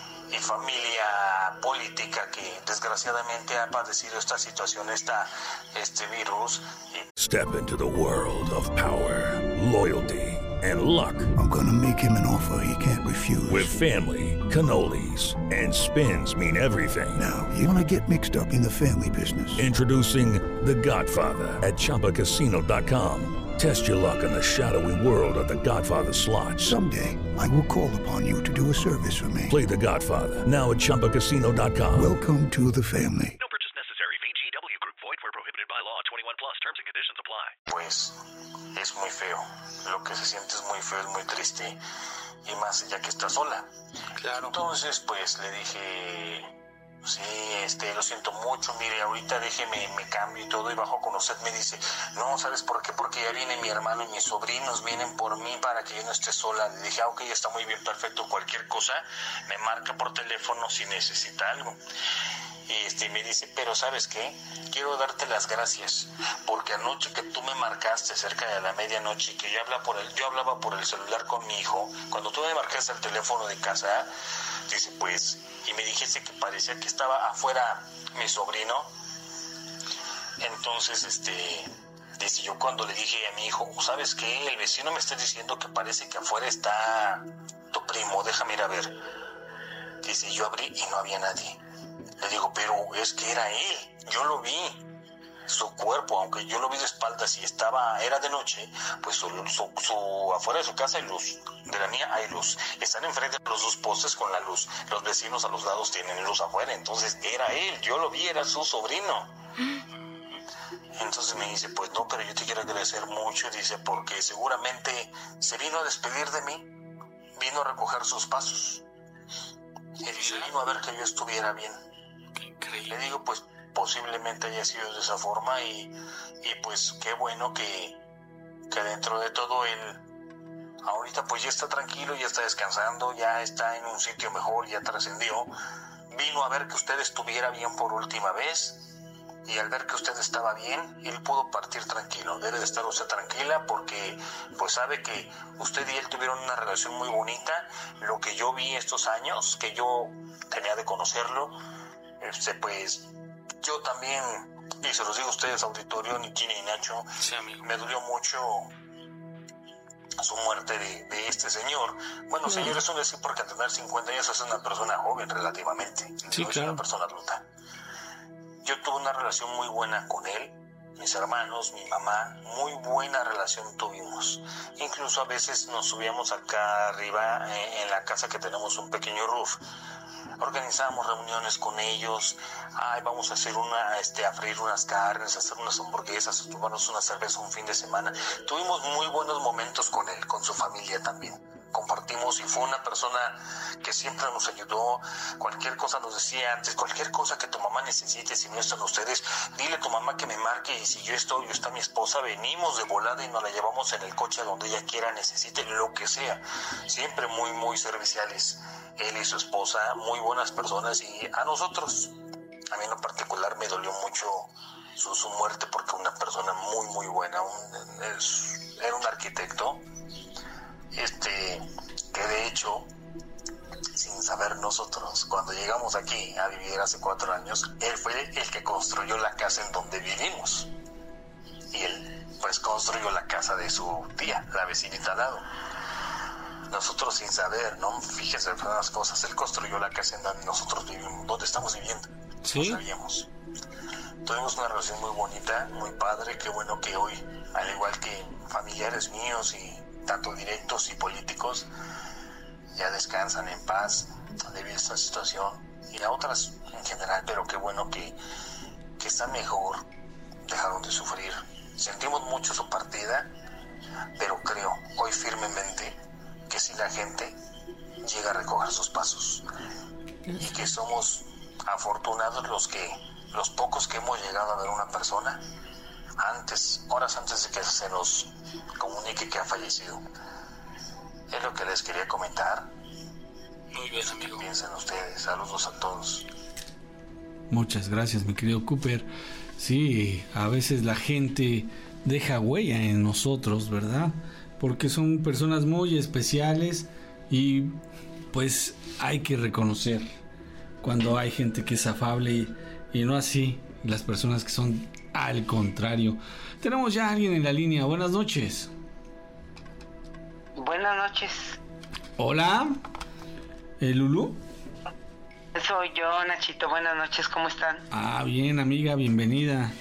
política que desgraciadamente ha padecido esta situación, este virus. Step into the world of power, loyalty, and luck. I'm gonna make him an offer he can't refuse. With family, cannolis, and spins mean everything. Now, you wanna get mixed up in the family business. Introducing The Godfather at ChumbaCasino.com. Test your luck in the shadowy world of The Godfather slot. Someday, I will call upon you to do a service for me. Play The Godfather now at ChumbaCasino.com. Welcome to the family. No purchase necessary. VGW Group. Void where prohibited by law. 21 plus. Terms and conditions apply. Pues es muy feo. Lo que se siente es muy feo, es muy triste. Y más ya que está sola. Claro. Entonces, pues le dije... Sí, lo siento mucho, mire, ahorita déjeme, me cambio y todo y bajo con usted. Me dice, no, ¿sabes por qué? Porque ya viene mi hermano y mis sobrinos, vienen por mí para que yo no esté sola. Le dije, ok, está muy bien, perfecto, cualquier cosa, me marca por teléfono si necesita algo. Y me dice, pero ¿sabes qué? Quiero darte las gracias, porque anoche que tú me marcaste cerca de la medianoche, que yo hablaba por el celular con mi hijo, cuando tú me marcaste el teléfono de casa, dice, pues, y me dijiste que parecía que estaba afuera mi sobrino. Entonces, dice, yo cuando le dije a mi hijo, ¿sabes qué? El vecino me está diciendo que parece que afuera está tu primo, déjame ir a ver. Dice, yo abrí y no había nadie. Le digo, pero es que era él, yo lo vi, su cuerpo, aunque yo lo vi de espaldas y era de noche, pues afuera de su casa hay luz, de la mía hay luz, están enfrente de los dos postes con la luz, los vecinos a los lados tienen luz afuera, entonces era él, yo lo vi, era su sobrino. Entonces me dice, pues no, pero yo te quiero agradecer mucho, dice, porque seguramente se vino a despedir de mí, vino a recoger sus pasos, y dice, vino a ver que yo estuviera bien. Le digo, pues posiblemente haya sido de esa forma y pues qué bueno que dentro de todo él ahorita pues ya está tranquilo, ya está descansando, ya está en un sitio mejor, ya trascendió, vino a ver que usted estuviera bien por última vez y al ver que usted estaba bien, él pudo partir tranquilo. Debe de estar usted tranquila porque pues sabe que usted y él tuvieron una relación muy bonita. Lo que yo vi estos años, que yo tenía de conocerlo, pues yo también, y se los digo a ustedes, auditorio, ni Kini ni Nacho, sí, me dolió mucho su muerte de este señor. Bueno, sí. Señor, eso no es porque al tener 50 años es una persona joven relativamente, sí, no es una persona adulta. Yo tuve una relación muy buena con él, mis hermanos, mi mamá, muy buena relación tuvimos. Incluso a veces nos subíamos acá arriba en la casa que tenemos un pequeño roof. Organizábamos reuniones con ellos, vamos a hacer a freír unas carnes, a hacer unas hamburguesas, a tomarnos una cerveza un fin de semana. Tuvimos muy buenos momentos con él, con su familia también. Compartimos y fue una persona que siempre nos ayudó. Cualquier cosa nos decía antes, cualquier cosa que tu mamá necesite, si no están ustedes, dile a tu mamá que me marque y si yo estoy o está mi esposa, venimos de volada y nos la llevamos en el coche a donde ella quiera, necesite lo que sea. Siempre muy, muy serviciales. Él y su esposa, muy buenas personas y a nosotros, a mí en lo particular me dolió mucho su muerte, porque una persona muy muy buena, era un arquitecto, que de hecho, sin saber nosotros, cuando llegamos aquí a vivir hace 4 años, él fue el que construyó la casa en donde vivimos, y él pues construyó la casa de su tía, la vecinita al lado. Nosotros sin saber, ¿no? Fíjense las cosas, él construyó la casa en donde nosotros vivimos, donde estamos viviendo. ¿Sí? No sabíamos. Tuvimos una relación muy bonita, muy padre. Qué bueno que hoy, al igual que familiares míos y tanto directos y políticos, ya descansan en paz debido a esta situación, y a otras en general, pero qué bueno que están mejor, dejaron de sufrir. Sentimos mucho su partida, pero creo hoy firmemente que si la gente llega a recoger sus pasos, y que somos afortunados los pocos que hemos llegado a ver una persona horas antes de que se nos comunique que ha fallecido. Es lo que les quería comentar. Muy bien, amigo. ¿Qué piensan ustedes? Saludos a todos. Muchas gracias, mi querido Cooper. Sí, a veces la gente deja huella en nosotros, ¿verdad? Porque son personas muy especiales y pues hay que reconocer cuando hay gente que es afable y no así las personas que son al contrario. Tenemos ya a alguien en la línea. Buenas noches. Buenas noches. Hola. ¿Lulú? Soy yo, Nachito. Buenas noches, ¿cómo están? Ah, bien, amiga, bienvenida.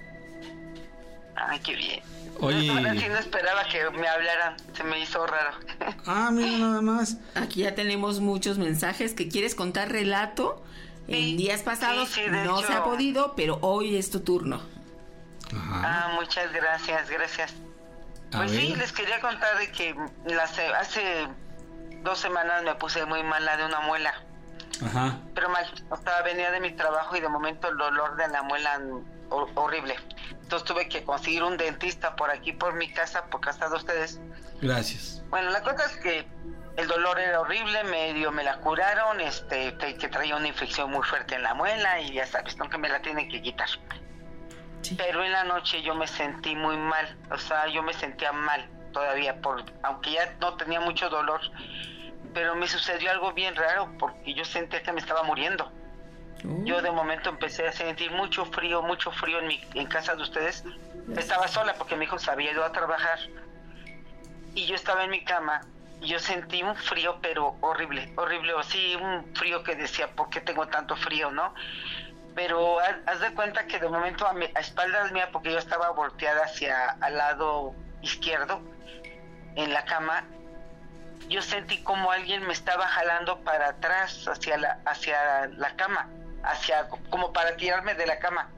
Ay, qué bien. Oye. Ahora sí no esperaba que me hablaran, se me hizo raro. Ah, mira, nada más. Aquí ya tenemos muchos mensajes que quieres contar relato. En días pasados no se ha podido, pero hoy es tu turno. Ajá. Ah, muchas gracias. Pues sí, les quería contar de que hace 2 semanas me puse muy mala de una muela. Ajá. Pero mal, o sea, venía de mi trabajo y de momento el dolor de la muela horrible. Entonces tuve que conseguir un dentista por aquí, por mi casa, por casa de ustedes. Gracias. Bueno, la cosa es que el dolor era horrible, me la curaron, que traía una infección muy fuerte en la muela y ya sabes, ¿no? Que me la tienen que quitar. Sí. Pero en la noche yo me sentí muy mal, o sea, yo me sentía mal todavía, aunque ya no tenía mucho dolor, pero me sucedió algo bien raro porque yo sentía que me estaba muriendo. Yo de momento empecé a sentir mucho frío en casa de ustedes. Estaba sola porque mi hijo se había ido a trabajar y yo estaba en mi cama y yo sentí un frío pero horrible, o sí, un frío que decía, ¿por qué tengo tanto frío, no? Pero haz de cuenta que de momento a espaldas mía, porque yo estaba volteada al lado izquierdo en la cama, yo sentí como alguien me estaba jalando para atrás hacia la cama, como para tirarme de la cama.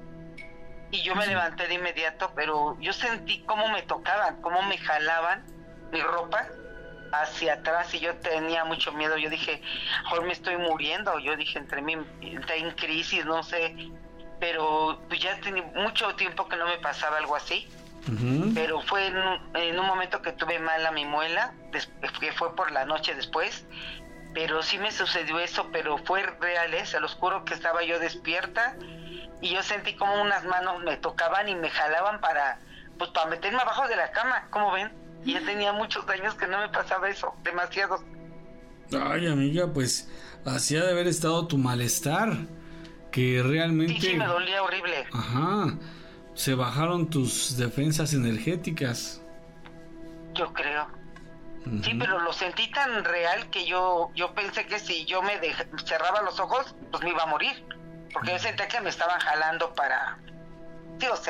Y yo me levanté de inmediato, pero yo sentí cómo me tocaban, cómo me jalaban mi ropa hacia atrás y yo tenía mucho miedo. Yo dije, mejor me estoy muriendo. Yo dije, entré en crisis, no sé, pero pues ya tenía mucho tiempo que no me pasaba algo así. Uh-huh. Pero fue en un momento que tuve mala mi muela, que fue por la noche después, pero sí me sucedió eso, pero fue real, se los juro que estaba yo despierta y yo sentí como unas manos me tocaban y me jalaban para meterme abajo de la cama, ¿cómo ven? Y ya tenía muchos años que no me pasaba eso, demasiados. Ay, amiga, pues así ha de haber estado tu malestar, que realmente... Sí, me dolía horrible. Ajá, se bajaron tus defensas energéticas. Yo creo. Uh-huh. Sí, pero lo sentí tan real que yo pensé que si yo cerraba los ojos, pues me iba a morir. Porque yo sentía que me estaban jalando para... Sí, o sea,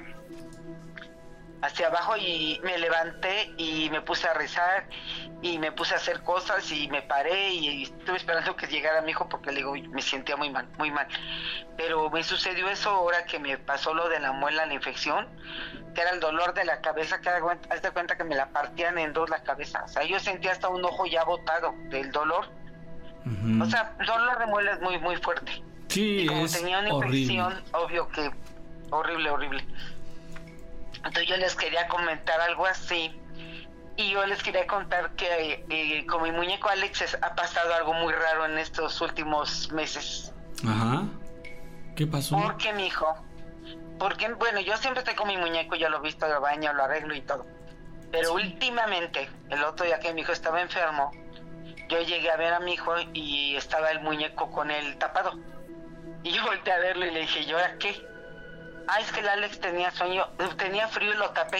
hacia abajo, y me levanté y me puse a rezar y me puse a hacer cosas y me paré y estuve esperando que llegara mi hijo porque le digo, me sentía muy mal, pero me sucedió eso ahora que me pasó lo de la muela, la infección, que era el dolor de la cabeza, que haz de cuenta que me la partían en dos la cabeza, o sea, yo sentía hasta un ojo ya botado del dolor. Uh-huh. O sea, el dolor de muela es muy muy fuerte. Sí, y como es tenía una infección, horrible. Obvio que horrible. Entonces yo les quería comentar algo así, y yo les quería contar que con mi muñeco Alex ha pasado algo muy raro en estos últimos meses. Ajá. ¿Qué pasó? Porque mi hijo Porque, bueno, yo siempre estoy con mi muñeco, yo lo visto, lo baño, lo arreglo y todo. Pero últimamente, el otro día que mi hijo estaba enfermo, yo llegué a ver a mi hijo y estaba el muñeco con él tapado. Y yo volteé a verlo y le dije, ¿y ahora qué? Ah, es que el Alex tenía sueño, tenía frío y lo tapé.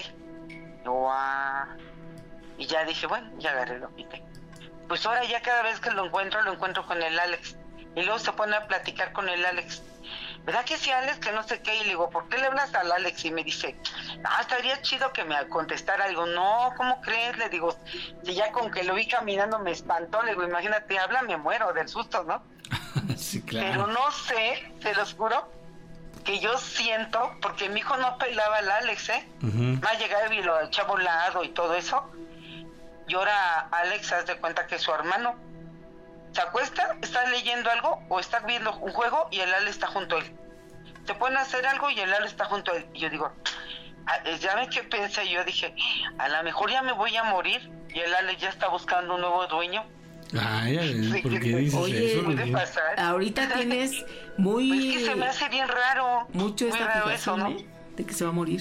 Y ya dije, bueno, ya agarré, lo quité. Pues ahora ya cada vez que lo encuentro con el Alex. Y luego se pone a platicar con el Alex. ¿Verdad que sí, Alex? Que no sé qué. Y le digo, ¿por qué le hablas al Alex? Y me dice, estaría chido que me contestara algo. No, ¿cómo crees? Le digo, si ya con que lo vi caminando me espantó. Le digo, imagínate, habla, me muero del susto, ¿no? Sí, claro. Pero no sé, se los juro, que yo siento, porque mi hijo no pelaba al Alex, Va a llegar y lo echaba a un lado y todo eso. Y ahora Alex, haz de cuenta que es su hermano. Se acuesta, está leyendo algo o está viendo un juego y el Alex está junto a él. Se pone a hacer algo y el Alex está junto a él. Y yo digo, ya ven qué pensé, yo dije, a lo mejor ya me voy a morir y el Alex ya está buscando un nuevo dueño. Ay, ¿por qué dices oye, eso? puede pasar. Ahorita tienes muy... Pues que se me hace bien raro. Mucho esta raro fijación, eso, ¿no? de que se va a morir.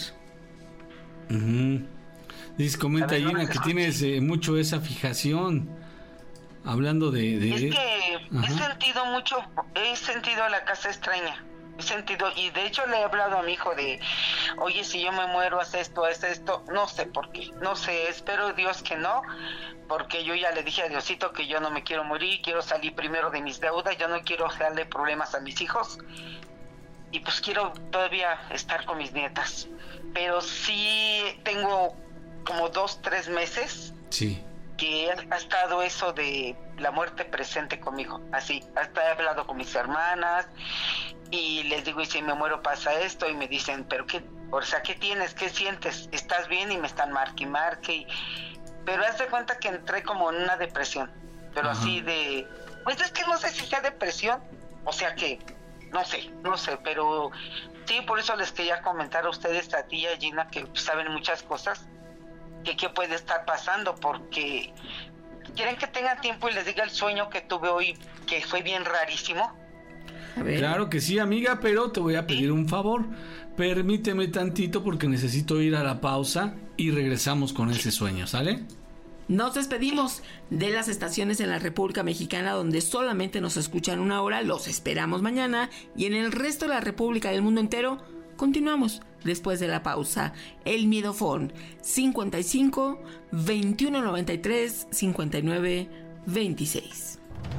Dice, comenta Gina que tienes mucho esa fijación. Hablando de... Es que he sentido la casa extraña. Y de hecho le he hablado a mi hijo de, oye, si yo me muero, haz esto. No sé por qué. No sé, espero Dios que no. Porque yo ya le dije a Diosito que yo no me quiero morir. Quiero salir primero de mis deudas. Yo no quiero darle problemas a mis hijos. Y pues quiero todavía estar con mis nietas. Pero sí tengo como 2-3 meses. Sí. Que ha estado eso de la muerte presente conmigo, así, hasta he hablado con mis hermanas y les digo, y si me muero pasa esto, y me dicen, pero qué, o sea, ¿qué tienes? ¿Qué sientes? ¿Estás bien? Y me están marque, pero haz de cuenta que entré como en una depresión, pero así de, pues es que no sé si sea depresión, o sea que, no sé, pero sí, por eso les quería comentar a ustedes, a ti y a Gina, que saben muchas cosas, que qué puede estar pasando, porque quieren que tenga tiempo y les diga el sueño que tuve hoy, que fue bien rarísimo. Claro que sí, amiga, pero te voy a pedir un favor. Permíteme tantito porque necesito ir a la pausa y regresamos con ese sueño, ¿sale? Nos despedimos de las estaciones en la República Mexicana donde solamente nos escuchan una hora. Los esperamos mañana y en el resto de la República del mundo entero continuamos después de la pausa. El Miedofón 55 21 93 59 26.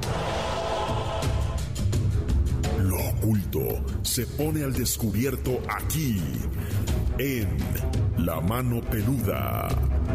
Lo oculto se pone al descubierto aquí en La Mano Peluda.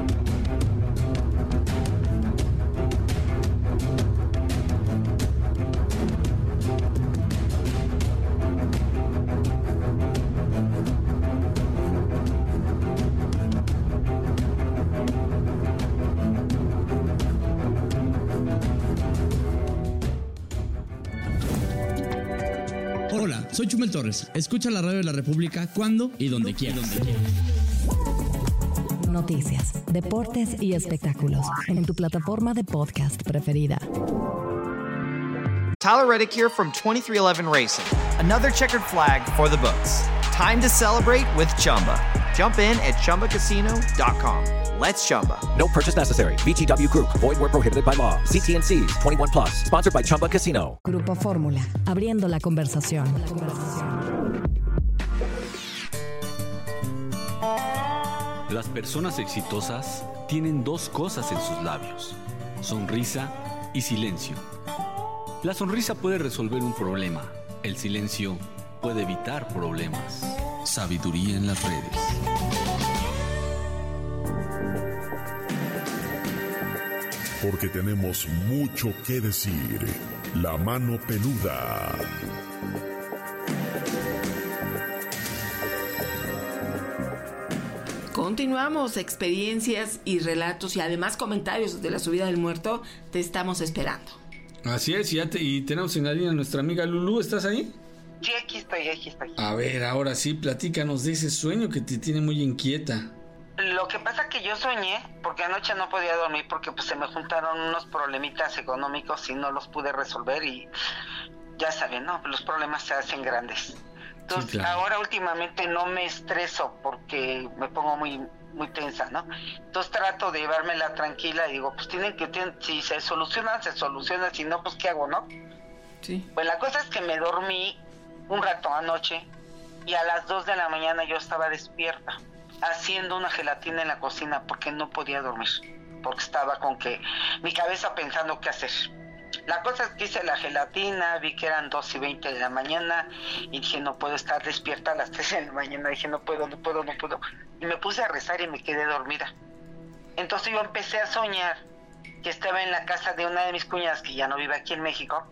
Hola, soy Chumel Torres. Escucha la radio de la República cuando y donde quieras. Noticias, deportes y espectáculos en tu plataforma de podcast preferida. Tyler Reddick here from 2311 Racing. Another checkered flag for the books. Time to celebrate with Chumba. Jump in at ChumbaCasino.com. Let's Chumba. No purchase necessary. VGW Group. Void where prohibited by law. CT&Cs. 21 plus. Sponsored by Chumba Casino. Grupo Fórmula. Abriendo la conversación. Las personas exitosas tienen dos cosas en sus labios: sonrisa y silencio. La sonrisa puede resolver un problema. El silencio puede evitar problemas. Sabiduría en las redes. Porque tenemos mucho que decir. La Mano Peluda. Continuamos, experiencias y relatos y además comentarios de la subida del muerto. Te estamos esperando. Así es, y tenemos en la línea a nuestra amiga Lulú. ¿Estás ahí? Sí, aquí estoy. A ver, ahora sí, platícanos de ese sueño que te tiene muy inquieta. Lo que pasa que yo soñé, porque anoche no podía dormir porque pues se me juntaron unos problemitas económicos y no los pude resolver y ya saben, ¿no? Los problemas se hacen grandes. Entonces, Sí, claro. ahora últimamente no me estreso porque me pongo muy tensa, ¿no? Entonces trato de llevármela tranquila y digo, pues si se soluciona, si no, pues ¿qué hago, no? Sí. Pues la cosa es que me dormí un rato anoche y a las 2 de la mañana yo estaba despierta haciendo una gelatina en la cocina porque no podía dormir, porque estaba con que mi cabeza pensando qué hacer. La cosa es que hice la gelatina, vi que eran 2:20 de la mañana y dije, no puedo estar despierta a las 3 de la mañana. Dije, no puedo. Y me puse a rezar y me quedé dormida. Entonces yo empecé a soñar que estaba en la casa de una de mis cuñadas, que ya no vive aquí en México,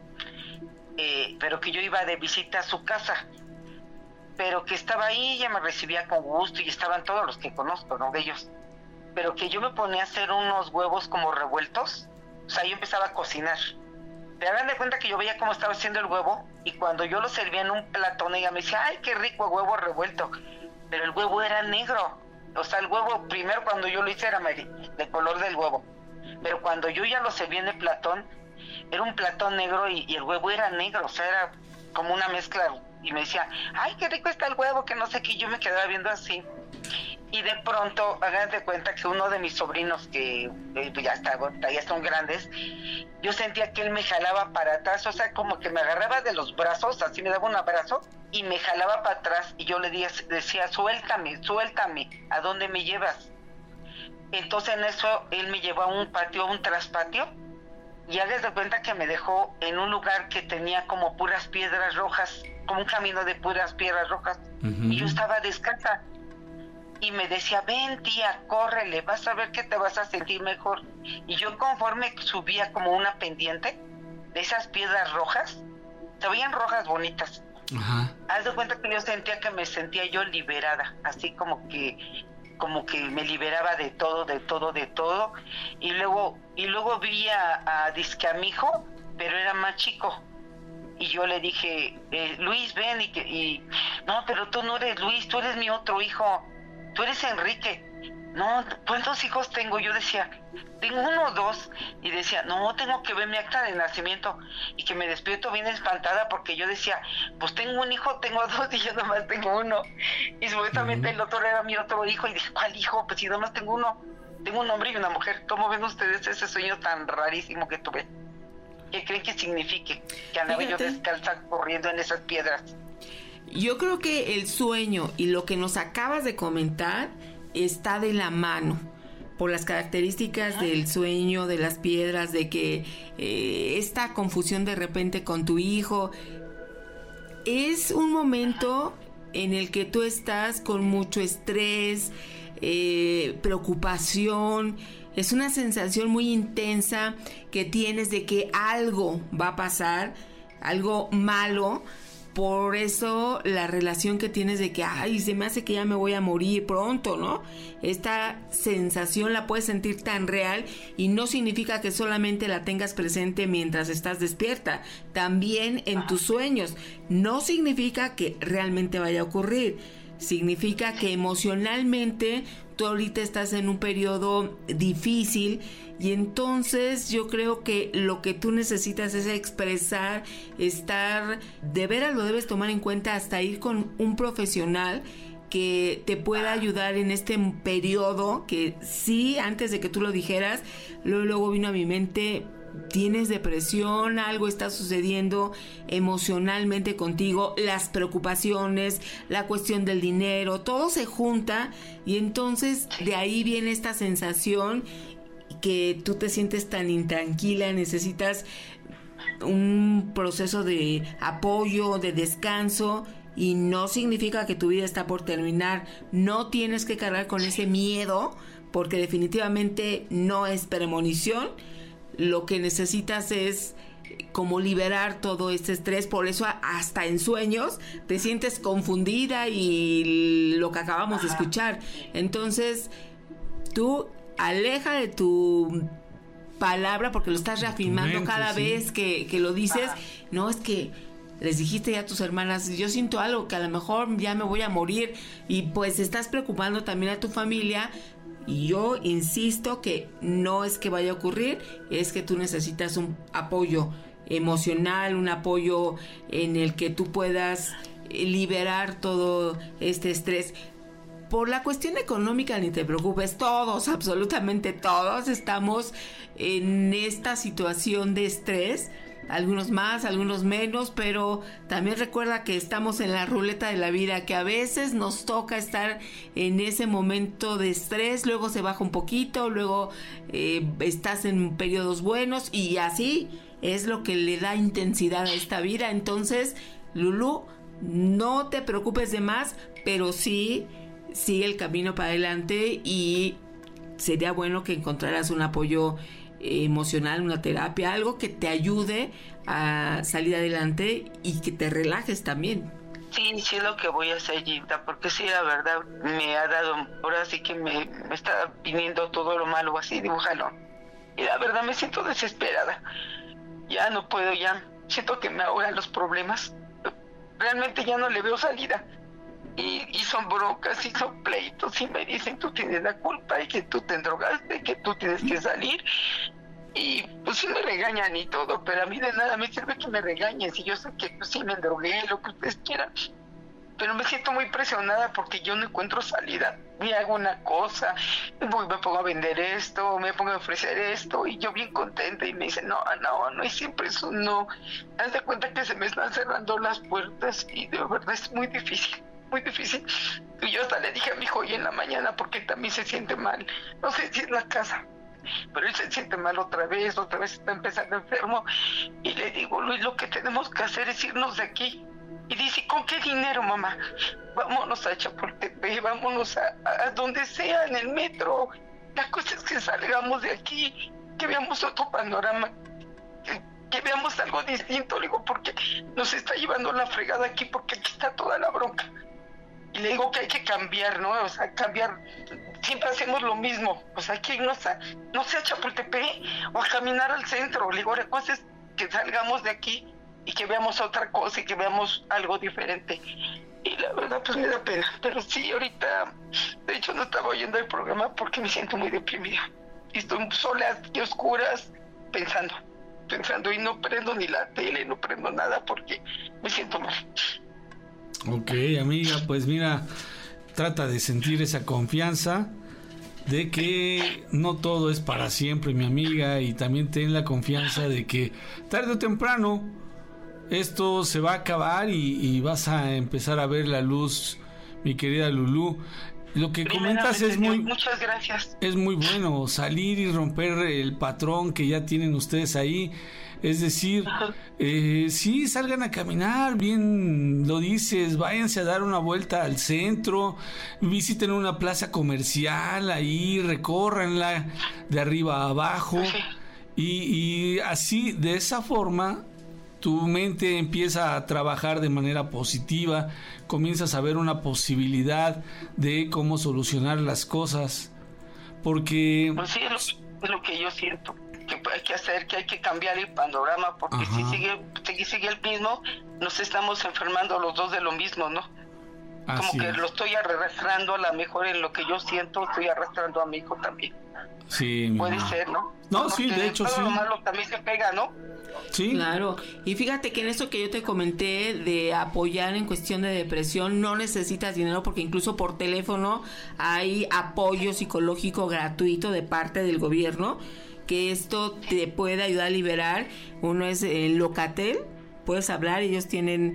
pero que yo iba de visita a su casa. Pero que estaba ahí, ella me recibía con gusto y estaban todos los que conozco, ¿no? De ellos. Pero que yo me ponía a hacer unos huevos como revueltos. O sea, yo empezaba a cocinar. Te hagan de cuenta que yo veía cómo estaba haciendo el huevo y cuando yo lo servía en un platón ella me decía, ay, qué rico huevo revuelto. Pero el huevo era negro. O sea, el huevo primero cuando yo lo hice era de color del huevo. Pero cuando yo ya lo serví en el platón, era un platón negro y el huevo era negro. O sea, era como una mezcla. Y me decía, ay, qué rico está el huevo, que no sé qué. Yo me quedaba viendo así. Y de pronto, hagan de cuenta que uno de mis sobrinos, que ya son grandes, yo sentía que él me jalaba para atrás, o sea, como que me agarraba de los brazos, así me daba un abrazo, y me jalaba para atrás, y yo le decía, suéltame, ¿a dónde me llevas? Entonces en eso, él me llevó a un patio, un traspatio, y hagan de cuenta que me dejó en un lugar que tenía como puras piedras rojas, como un camino de puras piedras rojas, y yo estaba descalza. Y me decía, ven tía, córrele, vas a ver que te vas a sentir mejor. Y yo conforme subía como una pendiente de esas piedras rojas, se veían rojas bonitas. Ajá. Haz de cuenta que yo sentía que me sentía yo liberada, así como que me liberaba de todo. Y luego vi a disque a mi hijo, pero era más chico. Y yo le dije, Luis, ven, no, pero tú no eres Luis, tú eres mi otro hijo. Tú eres Enrique. No, ¿cuántos hijos tengo? Yo decía, tengo 1 o 2. Y decía, no, tengo que ver mi acta de nacimiento. Y que me despierto bien espantada porque yo decía, pues tengo un hijo, tengo 2 y yo nomás tengo 1. Y supuestamente el otro era mi otro hijo. Y dije, ¿cuál hijo? Pues si nomás tengo 1. Tengo un hombre y una mujer. ¿Cómo ven ustedes ese sueño tan rarísimo que tuve? ¿Qué creen que signifique? Que andaba yo descalza corriendo en esas piedras. Yo creo que el sueño y lo que nos acabas de comentar está de la mano por las características del sueño, de las piedras, de que esta confusión de repente con tu hijo es un momento en el que tú estás con mucho estrés, preocupación. Es una sensación muy intensa que tienes de que algo va a pasar, algo malo. Por eso la relación que tienes de que, ay, se me hace que ya me voy a morir pronto, ¿no? Esta sensación la puedes sentir tan real y no significa que solamente la tengas presente mientras estás despierta, también en tus sueños. No significa que realmente vaya a ocurrir, significa que emocionalmente tú ahorita estás en un periodo difícil. Y entonces yo creo que lo que tú necesitas es expresar, de veras lo debes tomar en cuenta, hasta ir con un profesional que te pueda ayudar en este periodo, que sí, antes de que tú lo dijeras, luego vino a mi mente, tienes depresión, algo está sucediendo emocionalmente contigo, las preocupaciones, la cuestión del dinero, todo se junta y entonces de ahí viene esta sensación que tú te sientes tan intranquila, necesitas un proceso de apoyo, de descanso, y no significa que tu vida está por terminar. No tienes que cargar con ese miedo, porque definitivamente no es premonición. Lo que necesitas es como liberar todo este estrés. Por eso hasta en sueños te sientes confundida y lo que acabamos de escuchar. Entonces tú aleja de tu palabra, porque lo estás reafirmando cada vez que lo dices. No, es que les dijiste ya a tus hermanas, yo siento algo, que a lo mejor ya me voy a morir, y pues estás preocupando también a tu familia. Y yo insisto que no es que vaya a ocurrir, es que tú necesitas un apoyo emocional, un apoyo en el que tú puedas liberar todo este estrés. Por la cuestión económica, ni te preocupes, todos, absolutamente todos, estamos en esta situación de estrés, algunos más, algunos menos, pero también recuerda que estamos en la ruleta de la vida, que a veces nos toca estar en ese momento de estrés, luego se baja un poquito, luego estás en periodos buenos, y así es lo que le da intensidad a esta vida. Entonces, Lulú, no te preocupes de más, pero sí sigue el camino para adelante, y sería bueno que encontraras un apoyo emocional, una terapia, algo que te ayude a salir adelante y que te relajes también. Sí, es lo que voy a hacer, Gita, porque sí, la verdad me ha dado, ahora sí que me está viniendo todo lo malo, así, dibújalo. Y la verdad me siento desesperada. Ya no puedo, ya siento que me ahogan los problemas. Realmente ya no le veo salida. Y son broncas y son pleitos, y me dicen tú tienes la culpa y que tú te drogaste, que tú tienes que salir. Y pues sí me regañan y todo, pero a mí de nada me sirve que me regañen, si yo sé que pues, sí me drogué, lo que ustedes quieran. Pero me siento muy presionada porque yo no encuentro salida. Me hago una cosa, me pongo a vender esto, me pongo a ofrecer esto, y yo bien contenta, y me dicen no, y siempre es un no. Haz de cuenta que se me están cerrando las puertas, y de verdad es muy difícil. Muy difícil. Y yo hasta le dije a mi hijo hoy en la mañana, porque también se siente mal. No sé si es la casa, pero él se siente mal otra vez está empezando enfermo. Y le digo, Luis, lo que tenemos que hacer es irnos de aquí. Y dice, ¿con qué dinero, mamá? Vámonos a Chapultepec, vámonos a donde sea, en el metro. La cosa es que salgamos de aquí, que veamos otro panorama, que veamos algo distinto. Le digo, porque nos está llevando la fregada aquí, porque aquí está toda la bronca. Y le digo que hay que cambiar, ¿no? O sea, cambiar. Siempre hacemos lo mismo. O sea, hay que irnos a, no sé, a Chapultepec o a caminar al centro. Le digo, la cosa es que salgamos de aquí y que veamos otra cosa y que veamos algo diferente. Y la verdad, pues me da pena. Pero sí, ahorita, de hecho, no estaba oyendo el programa porque me siento muy deprimida. Y estoy solas y oscuras pensando, y no prendo ni la tele, no prendo nada porque me siento mal. Ok, amiga, pues mira, trata de sentir esa confianza de que no todo es para siempre, mi amiga, y también ten la confianza de que tarde o temprano esto se va a acabar y vas a empezar a ver la luz, mi querida Lulú. Lo que comentas es muchas gracias. Es muy bueno salir y romper el patrón que ya tienen ustedes ahí. Es decir, sí, salgan a caminar, bien lo dices, váyanse a dar una vuelta al centro, visiten una plaza comercial ahí, recórranla de arriba a abajo, y así, de esa forma, tu mente empieza a trabajar de manera positiva, comienzas a ver una posibilidad de cómo solucionar las cosas, porque... Pues sí, es lo que yo siento, que hay que hacer, que hay que cambiar el panorama, porque si sigue el mismo, nos estamos enfermando los dos de lo mismo, ¿no? Como que lo estoy arrastrando, a lo mejor en lo que yo siento, estoy arrastrando a mi hijo también. Sí, puede ser, ¿no? No, porque sí, de hecho todo sí. Lo malo también se pega, ¿no? Sí. Claro, y fíjate que en eso que yo te comenté de apoyar en cuestión de depresión, no necesitas dinero, porque incluso por teléfono hay apoyo psicológico gratuito de parte del gobierno, que esto te puede ayudar a liberar. Uno es el Locatel, puedes hablar, ellos tienen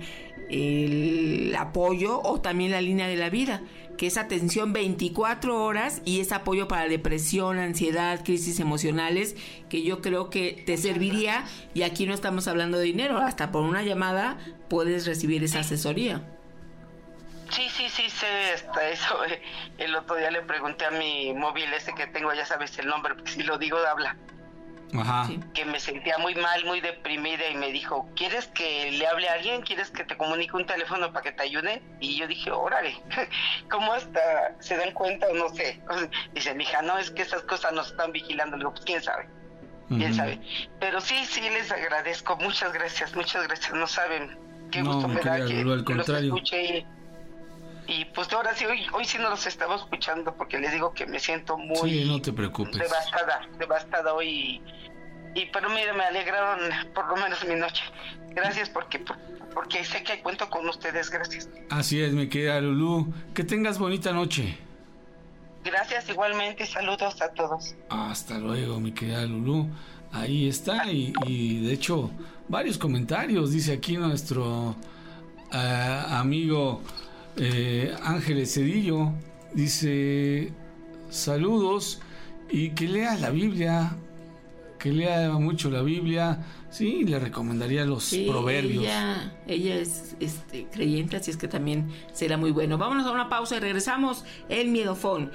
el apoyo, o también la línea de la vida, que es atención 24 horas y es apoyo para depresión, ansiedad, crisis emocionales, que yo creo que te serviría. Y aquí no estamos hablando de dinero, hasta por una llamada puedes recibir esa asesoría. Sí, sé eso. El otro día le pregunté a mi móvil ese que tengo, ya sabes el nombre, porque si lo digo habla. Ajá. Que me sentía muy mal, muy deprimida, y me dijo, ¿quieres que le hable a alguien? ¿Quieres que te comunique un teléfono para que te ayude? Y yo dije, órale, ¿cómo hasta se dan cuenta o no sé? Dice mi hija, no, es que esas cosas nos están vigilando. Le digo, pues quién sabe, sabe. Pero sí, les agradezco, muchas gracias, no saben qué gusto me da que los escuche. Y pues ahora sí, hoy sí no los estaba escuchando, porque les digo que me siento muy... Sí, no te preocupes. devastada hoy, pero mire, me alegraron por lo menos mi noche. Gracias porque sé que cuento con ustedes, gracias. Así es, mi querida Lulú. Que tengas bonita noche. Gracias igualmente, saludos a todos. Hasta luego, mi querida Lulú. Ahí está, y de hecho, varios comentarios, dice aquí nuestro amigo Ángeles Cedillo, dice, saludos, y que lea la Biblia, que lea mucho la Biblia. Sí, le recomendaría los proverbios. Ella es creyente, así es que también será muy bueno. Vámonos a una pausa y regresamos. El Miedofón.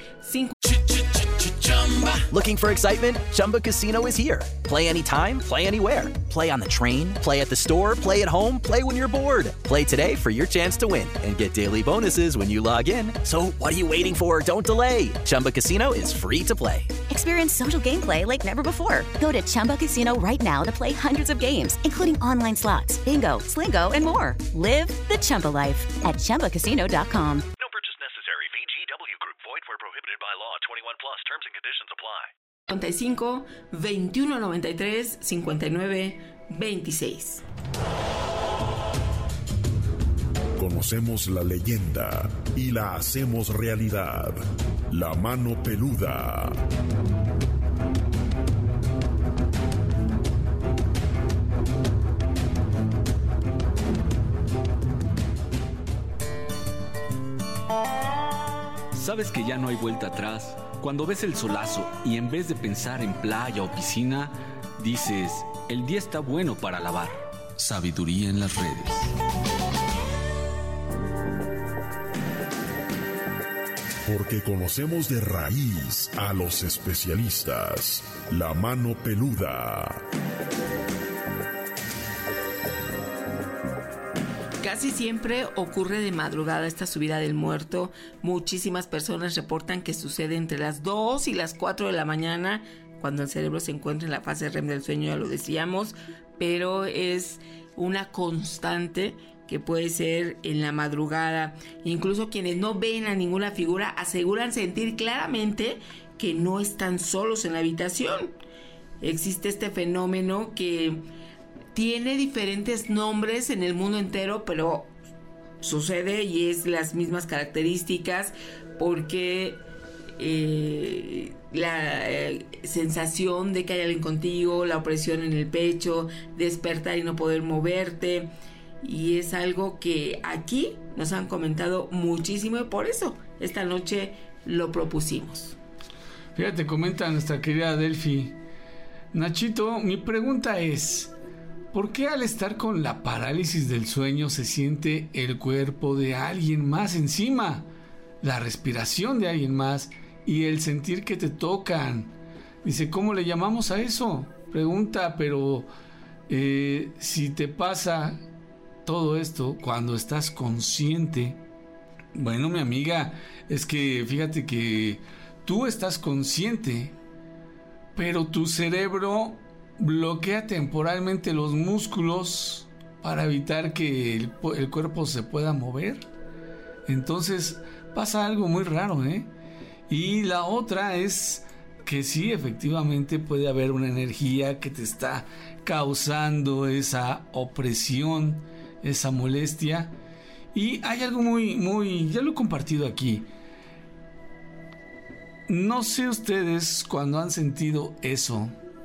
Looking for excitement? Chumba Casino is here. Play anytime, play anywhere. Play on the train, play at the store, play at home, play when you're bored. Play today for your chance to win and get daily bonuses when you log in. So what are you waiting for? Don't delay. Chumba Casino is free to play. Experience social gameplay like never before. Go to Chumba Casino right now to play hundreds of games, including online slots, bingo, Slingo, and more. Live the Chumba life at ChumbaCasino.com. No purchase necessary. VGW Group. Void where prohibited by law. 21 plus. Terms and conditions apply. 55 21 93 59 26. Conocemos la leyenda y la hacemos realidad. La mano peluda. ¿Sabes que ya no hay vuelta atrás? Cuando ves el solazo y en vez de pensar en playa o piscina, dices, el día está bueno para lavar. Sabiduría en las redes. Porque conocemos de raíz a los especialistas. La mano peluda. Casi siempre ocurre de madrugada esta subida del muerto. Muchísimas personas reportan que sucede entre las 2 y las 4 de la mañana, cuando el cerebro se encuentra en la fase REM del sueño, ya lo decíamos, pero es una constante que puede ser en la madrugada. Incluso quienes no ven a ninguna figura aseguran sentir claramente que no están solos en la habitación. Existe este fenómeno que tiene diferentes nombres en el mundo entero, pero sucede y es las mismas características, porque la sensación de que hay alguien contigo, la opresión en el pecho, despertar y no poder moverte, y es algo que aquí nos han comentado muchísimo y por eso esta noche lo propusimos. Fíjate, comenta nuestra querida Delphi: Nachito, mi pregunta es, ¿por qué al estar con la parálisis del sueño se siente el cuerpo de alguien más encima, la respiración de alguien más y el sentir que te tocan? Dice, ¿cómo le llamamos a eso? Pregunta, pero si te pasa todo esto cuando estás consciente. Bueno, mi amiga, es que fíjate que tú estás consciente, pero tu cerebro bloquea temporalmente los músculos para evitar que el cuerpo se pueda mover. Entonces pasa algo muy raro, ¿eh? Y la otra es que sí, efectivamente puede haber una energía que te está causando esa opresión, esa molestia. Y hay algo muy, ya lo he compartido aquí. No sé ustedes cuando han sentido eso,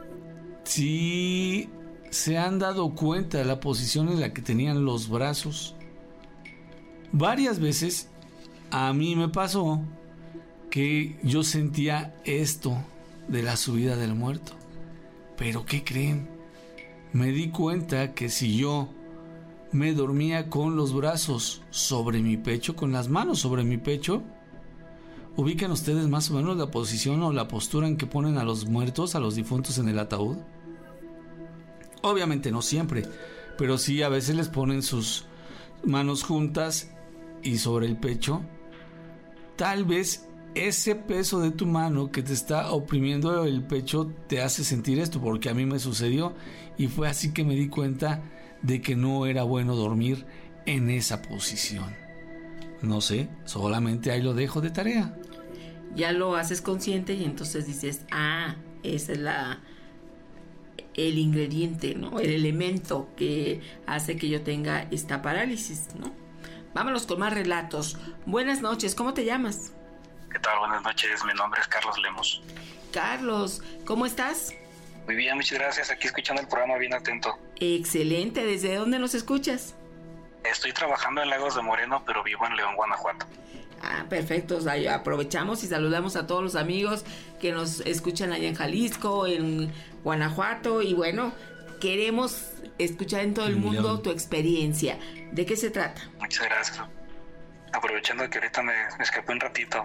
si se han dado cuenta de la posición en la que tenían los brazos. Varias veces a mí me pasó que yo sentía esto de la subida del muerto. Pero ¿qué creen? Me di cuenta que si yo me dormía con los brazos sobre mi pecho, con las manos sobre mi pecho, ¿ubican ustedes más o menos la posición o la postura en que ponen a los muertos, a los difuntos en el ataúd? Obviamente no siempre, pero sí a veces les ponen sus manos juntas y sobre el pecho. Tal vez ese peso de tu mano que te está oprimiendo el pecho te hace sentir esto, porque a mí me sucedió y fue así que me di cuenta de que no era bueno dormir en esa posición. No sé, solamente ahí lo dejo de tarea. Ya lo haces consciente y entonces dices, esa es el ingrediente, ¿no? El elemento que hace que yo tenga esta parálisis, ¿no? Vámonos con más relatos. Buenas noches, ¿cómo te llamas? ¿Qué tal? Buenas noches, mi nombre es Carlos Lemos. Carlos, ¿cómo estás? Muy bien, muchas gracias. Aquí escuchando el programa bien atento. Excelente, ¿desde dónde nos escuchas? Estoy trabajando en Lagos de Moreno, pero vivo en León, Guanajuato. Ah, perfecto. O sea, aprovechamos y saludamos a todos los amigos que nos escuchan allá en Jalisco, en Guanajuato, y bueno, queremos escuchar en todo el mundo tu experiencia. ¿De qué se trata? Muchas gracias. Aprovechando que ahorita me escapé un ratito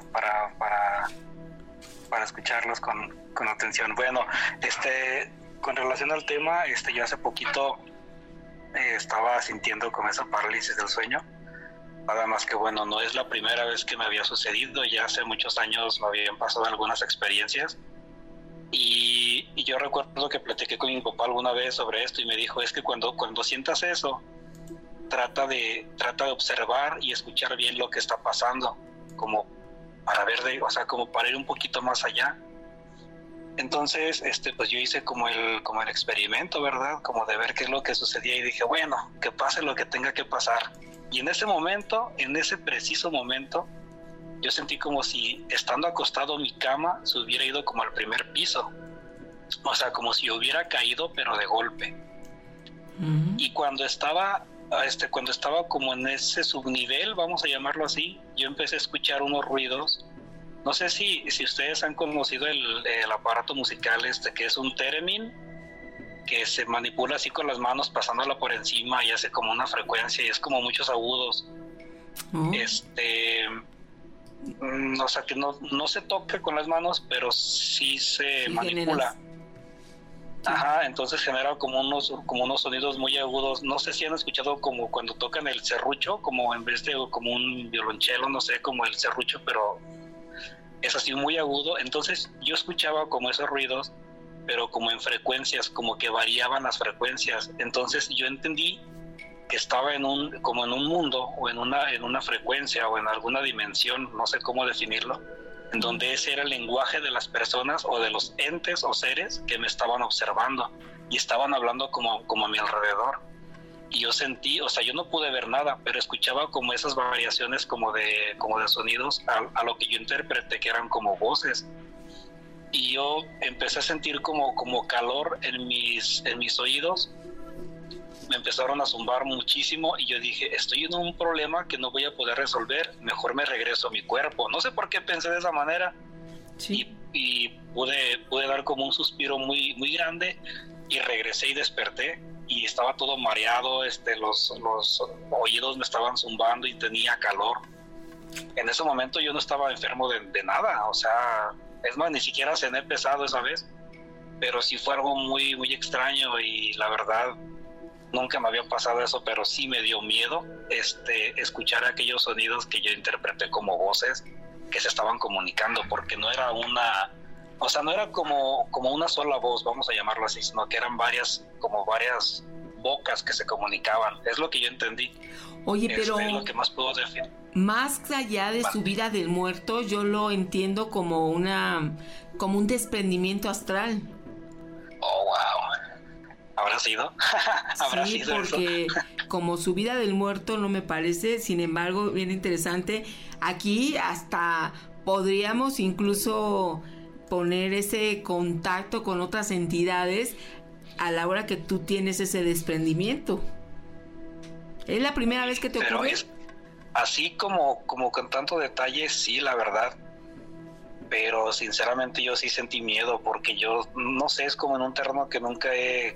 para escucharlos con atención. Bueno, con relación al tema, yo hace poquito estaba sintiendo como esa parálisis del sueño. Nada más que bueno, no es la primera vez que me había sucedido, ya hace muchos años me habían pasado algunas experiencias y yo recuerdo que platiqué con mi papá alguna vez sobre esto y me dijo, es que cuando sientas eso, trata de observar y escuchar bien lo que está pasando, como para ver, como para ir un poquito más allá. Entonces, pues yo hice como el experimento, ¿verdad? Como de ver qué es lo que sucedía y dije, bueno, que pase lo que tenga que pasar. Y en ese preciso momento, yo sentí como si estando acostado en mi cama se hubiera ido como al primer piso. O sea, como si hubiera caído, pero de golpe. Uh-huh. Y cuando estaba como en ese subnivel, vamos a llamarlo así, yo empecé a escuchar unos ruidos. No sé si ustedes han conocido el aparato musical que es un theremin, que se manipula así con las manos pasándola por encima y hace como una frecuencia y es como muchos agudos. Uh-huh. O sea que no se toca con las manos, pero sí se manipula. Ajá, entonces genera como unos sonidos muy agudos. No sé si han escuchado como cuando tocan el serrucho, como en vez de como un violonchelo, no sé, como el serrucho, pero es así muy agudo. Entonces yo escuchaba como esos ruidos, pero como en frecuencias, como que variaban las frecuencias. Entonces yo entendí que estaba como en un mundo o en una frecuencia o en alguna dimensión, no sé cómo definirlo, en donde ese era el lenguaje de las personas o de los entes o seres que me estaban observando y estaban hablando como a mi alrededor. Y yo sentí, o sea, yo no pude ver nada, pero escuchaba como esas variaciones como de sonidos a lo que yo interpreté que eran como voces. Y yo empecé a sentir como calor en mis oídos. Me empezaron a zumbar muchísimo y yo dije, estoy en un problema que no voy a poder resolver, mejor me regreso a mi cuerpo. No sé por qué pensé de esa manera. Sí. Y pude dar como un suspiro muy, muy grande y regresé y desperté y estaba todo mareado, los oídos me estaban zumbando y tenía calor. En ese momento yo no estaba enfermo de nada, o sea, es más, ni siquiera cené pesado esa vez, pero sí fue algo muy, muy extraño y la verdad nunca me había pasado eso, pero sí me dio miedo escuchar aquellos sonidos que yo interpreté como voces que se estaban comunicando, porque no era no era como una sola voz, vamos a llamarlo así, sino que eran varias bocas que se comunicaban. Es lo que yo entendí. Oye, pero lo que más puedo definir. Más allá de subida del muerto, yo lo entiendo como un desprendimiento astral. Oh, wow. ¿Habrá sido? ¿Habrá sí, sido porque eso? Como subida del muerto no me parece, sin embargo, bien interesante. Aquí hasta podríamos incluso poner ese contacto con otras entidades a la hora que tú tienes ese desprendimiento. ¿Es la primera vez que te ocurre? Así como con tanto detalle, sí, la verdad. Pero sinceramente yo sí sentí miedo porque yo, no sé, es como en un terreno que nunca he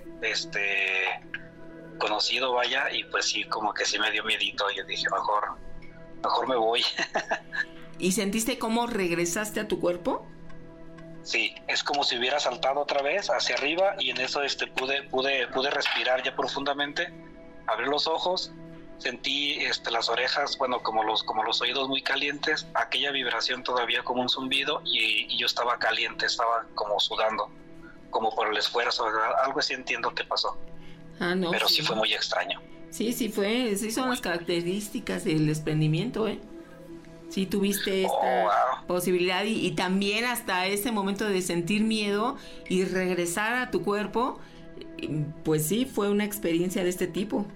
conocido, vaya, y pues sí, como que sí me dio miedito. Yo dije, mejor me voy. ¿Y sentiste cómo regresaste a tu cuerpo? Sí, es como si hubiera saltado otra vez hacia arriba y en eso pude respirar ya profundamente, abrí los ojos, sentí las orejas, bueno, como los oídos muy calientes, aquella vibración todavía como un zumbido y yo estaba caliente, estaba como sudando, como por el esfuerzo, algo así entiendo que pasó. Ah, no. Pero sí fue muy extraño. Sí son las características del desprendimiento, Sí tuviste esta posibilidad y también hasta ese momento de sentir miedo y regresar a tu cuerpo, pues sí, fue una experiencia de este tipo.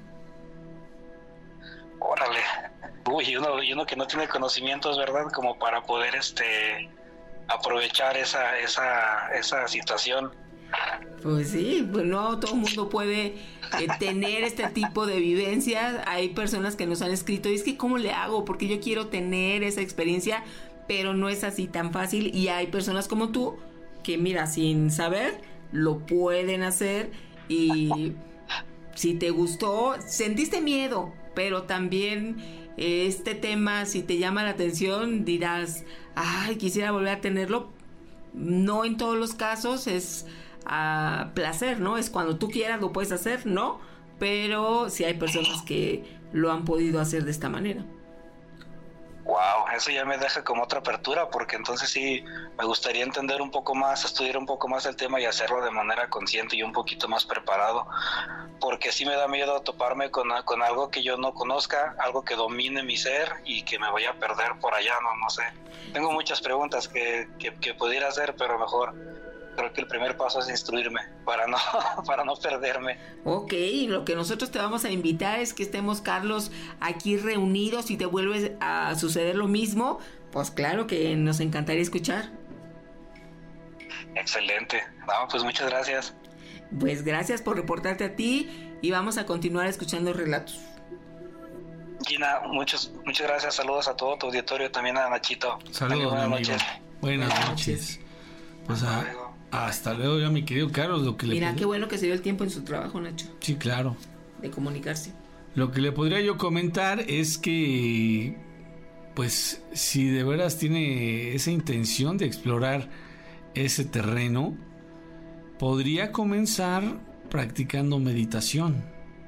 Órale. Uy, uno que no tiene conocimientos, ¿verdad? Como para poder aprovechar esa situación. Pues sí, pues no todo el mundo puede tener este tipo de vivencias. Hay personas que nos han escrito, y es que ¿cómo le hago? Porque yo quiero tener esa experiencia, pero no es así tan fácil. Y hay personas como tú que, mira, sin saber, lo pueden hacer. Y si te gustó, sentiste miedo, pero también este tema, si te llama la atención, dirás, ay, quisiera volver a tenerlo. No en todos los casos es a placer, ¿no? Es cuando tú quieras lo puedes hacer, ¿no? Pero sí hay personas que lo han podido hacer de esta manera. Wow, eso ya me deja como otra apertura, porque entonces sí me gustaría entender un poco más, estudiar un poco más el tema y hacerlo de manera consciente y un poquito más preparado, porque sí me da miedo toparme con algo que yo no conozca, algo que domine mi ser y que me vaya a perder por allá, no sé. Tengo muchas preguntas que pudiera hacer, pero mejor creo que el primer paso es instruirme para no perderme. Ok, lo que nosotros te vamos a invitar es que estemos, Carlos, aquí reunidos. Y te vuelves a suceder lo mismo, pues claro que nos encantaría escuchar. Excelente. No, pues muchas gracias. Pues gracias por reportarte a ti y vamos a continuar escuchando relatos. Gina, muchas gracias. Saludos a todo tu auditorio, también a Nachito. Saludos, buenas amigo. Noches. Buenas noches. Pues hasta luego, ya mi querido Carlos. Mira, qué bueno que se dio el tiempo en su trabajo, Nacho. Sí, claro. De comunicarse. Lo que le podría yo comentar es que, pues, si de veras tiene esa intención de explorar ese terreno, podría comenzar practicando meditación.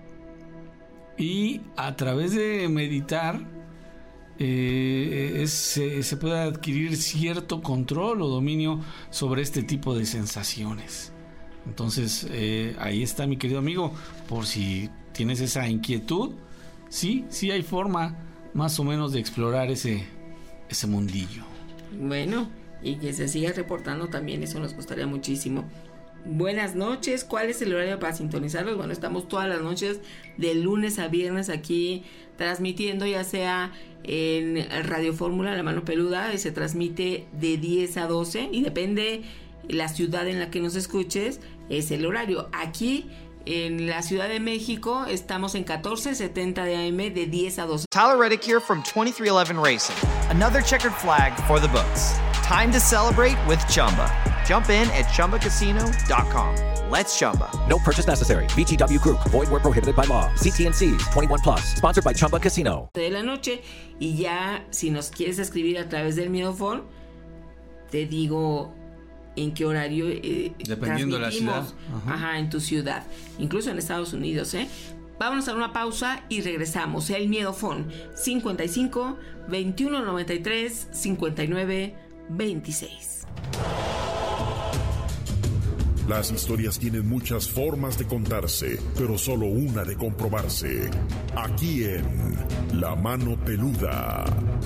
Y a través de meditar se puede adquirir cierto control o dominio sobre este tipo de sensaciones. Entonces ahí está, mi querido amigo, por si tienes esa inquietud. Sí hay forma más o menos de explorar ese mundillo. Bueno, y que se siga reportando también, eso nos gustaría muchísimo. Buenas noches, ¿cuál es el horario para sintonizarlos? Bueno, estamos todas las noches de lunes a viernes aquí transmitiendo, ya sea en Radio Fórmula, La Mano Peluda, y se transmite de 10 a 12 y depende la ciudad en la que nos escuches, es el horario. Aquí en la Ciudad de México estamos en 1470 de AM de 10 a 12. Tyler Reddick here from 2311 Racing. Another checkered flag for the books. Time to celebrate with Chumba. Jump in at ChumbaCasino.com. Let's Chumba. No purchase necessary. VGW Group. Void where prohibited by law. CT&Cs. 21 plus. Sponsored by Chumba Casino. De la noche. Y ya, si nos quieres escribir a través del Miedofón, te digo en qué horario dependiendo de la ciudad. Ajá, en tu ciudad. Incluso en Estados Unidos, Vámonos a una pausa y regresamos. El Miedofón 55 21 93 59 26. Las historias tienen muchas formas de contarse, pero solo una de comprobarse. Aquí en La Mano Peluda.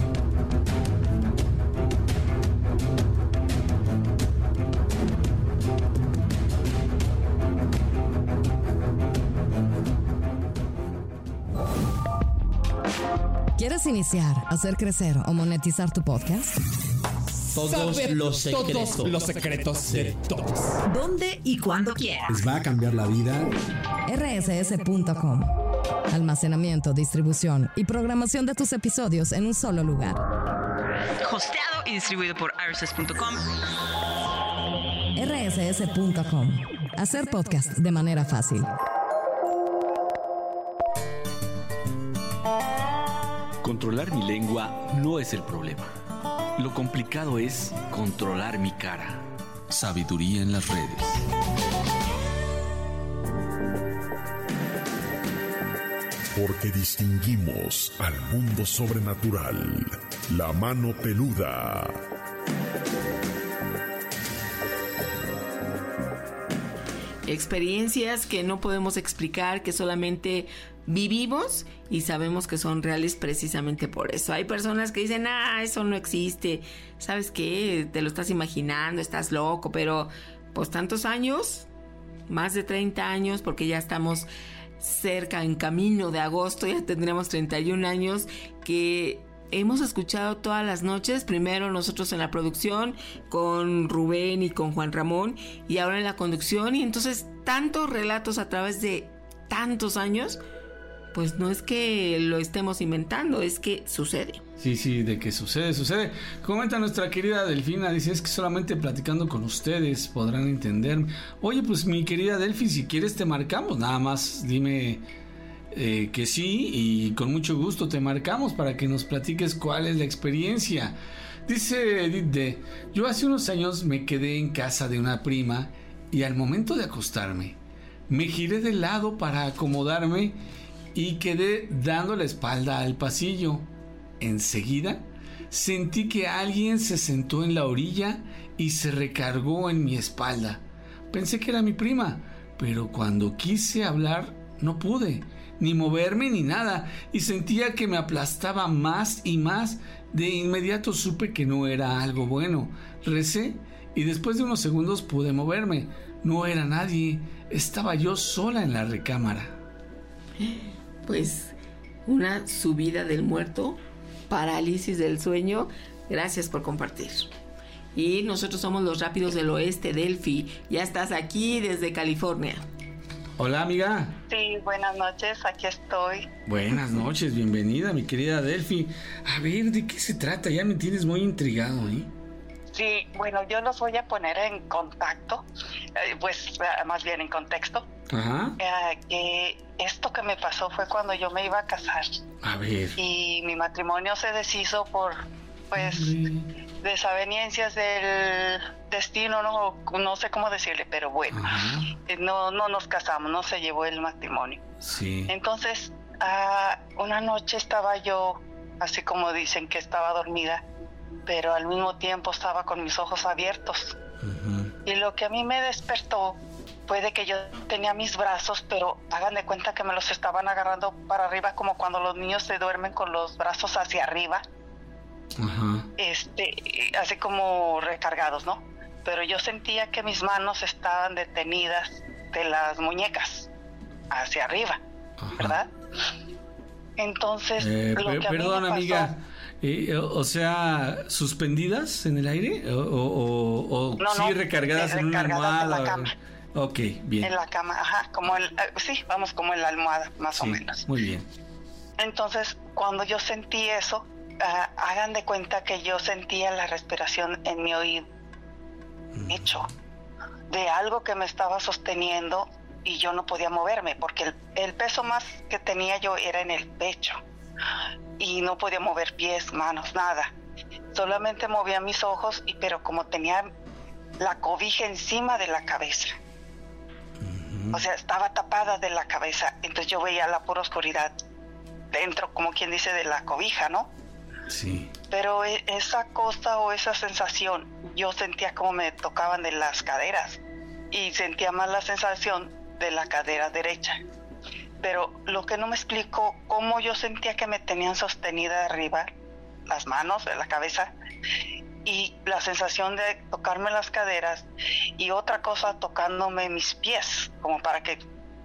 ¿Quieres iniciar, hacer crecer o monetizar tu podcast? Todos los secretos de todos. ¿Dónde y cuándo quieras? Les va a cambiar la vida. rss.com. Almacenamiento, distribución y programación de tus episodios en un solo lugar. Hosteado y distribuido por rss.com. rss.com. Hacer podcast de manera fácil. Controlar mi lengua no es el problema. Lo complicado es controlar mi cara. Sabiduría en las redes. Porque distinguimos al mundo sobrenatural. La Mano Peluda. Experiencias que no podemos explicar, que solamente vivimos y sabemos que son reales precisamente por eso. Hay personas que dicen, eso no existe. ¿Sabes qué? Te lo estás imaginando, estás loco, pero pues tantos años más de 30 años, porque ya estamos cerca, en camino de agosto, ya tendremos 31 años, que hemos escuchado todas las noches, primero nosotros en la producción, con Rubén y con Juan Ramón, y ahora en la conducción, y entonces tantos relatos a través de tantos años, pues no es que lo estemos inventando, es que sucede. Sí, de que sucede. Comenta nuestra querida Delfina, dice, es que solamente platicando con ustedes podrán entenderme. Oye, pues mi querida Delfi, si quieres te marcamos, nada más dime que sí y con mucho gusto te marcamos para que nos platiques cuál es la experiencia. Dice Edith D, yo hace unos años me quedé en casa de una prima y al momento de acostarme me giré de lado para acomodarme y quedé dando la espalda al pasillo. Enseguida sentí que alguien se sentó en la orilla y se recargó en mi espalda. Pensé que era mi prima, pero cuando quise hablar no pude, ni moverme ni nada, y sentía que me aplastaba más y más. De inmediato supe que no era algo bueno. Recé y después de unos segundos pude moverme. No era nadie, estaba yo sola en la recámara. Pues una subida del muerto, parálisis del sueño. Gracias por compartir. Y nosotros somos los Rápidos del Oeste, Delfi. Ya estás aquí desde California. Hola, amiga. Sí, buenas noches, aquí estoy. Buenas noches, bienvenida, mi querida Delfi. A ver, ¿de qué se trata? Ya me tienes muy intrigado, ¿eh? Sí, bueno, yo los voy a poner en contacto, más bien en contexto. Ajá. Que esto que me pasó fue cuando yo me iba a casar. A ver. Y mi matrimonio se deshizo por, desavenencias del destino, no sé cómo decirle, pero bueno, no nos casamos, no se llevó el matrimonio. Sí. Entonces, una noche estaba yo, así como dicen que estaba dormida, pero al mismo tiempo estaba con mis ojos abiertos. Y lo que a mí me despertó fue de que yo tenía mis brazos, pero hagan de cuenta que me los estaban agarrando para arriba, como cuando los niños se duermen con los brazos hacia arriba. Así como recargados, ¿no? Pero yo sentía que mis manos estaban detenidas de las muñecas hacia arriba, ¿verdad? Entonces, perdón, amiga, o sea, ¿suspendidas en el aire? ¿O no, sí recargadas en una almohada? En la cama. Ok, bien. En la cama, como como en la almohada, más o menos. Muy bien. Entonces, cuando yo sentí eso, hagan de cuenta que yo sentía la respiración en mi oído, hecho de algo que me estaba sosteniendo y yo no podía moverme porque el peso más que tenía yo era en el pecho y no podía mover pies, manos, nada. Solamente movía mis ojos, pero como tenía la cobija encima de la cabeza, o sea, estaba tapada de la cabeza, entonces yo veía la pura oscuridad dentro, como quien dice, de la cobija, ¿no? Sí. Pero esa cosa o esa sensación, yo sentía como me tocaban de las caderas y sentía más la sensación de la cadera derecha. Pero lo que no me explicó, cómo yo sentía que me tenían sostenida de arriba, las manos, de la cabeza, y la sensación de tocarme las caderas, y otra cosa tocándome mis pies, como para que,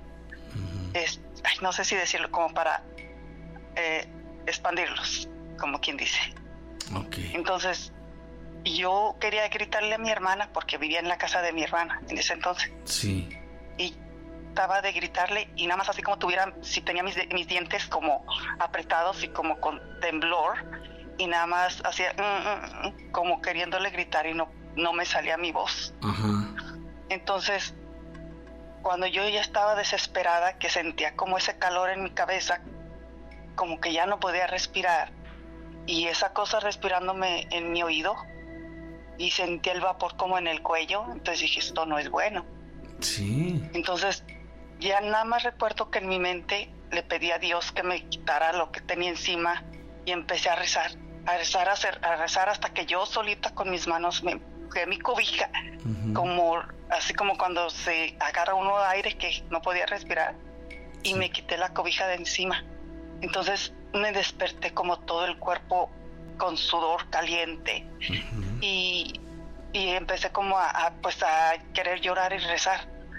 no sé si decirlo, como para expandirlos, como quien dice. Okay. Entonces, yo quería gritarle a mi hermana, porque vivía en la casa de mi hermana en ese entonces. Sí. Y estaba de gritarle, y nada más así como si tenía mis dientes como apretados y como con temblor, y nada más hacía como queriéndole gritar y no me salía mi voz. Entonces, cuando yo ya estaba desesperada, que sentía como ese calor en mi cabeza, como que ya no podía respirar, y esa cosa respirándome en mi oído, y sentía el vapor como en el cuello, entonces dije, esto no es bueno. Sí. Entonces, ya nada más recuerdo que en mi mente le pedí a Dios que me quitara lo que tenía encima, y empecé a rezar hasta que yo solita con mis manos me cogí mi cobija, así como cuando se agarra uno de aire que no podía respirar, y me quité la cobija de encima. Entonces me desperté como todo el cuerpo con sudor caliente, y empecé como a querer llorar y rezar.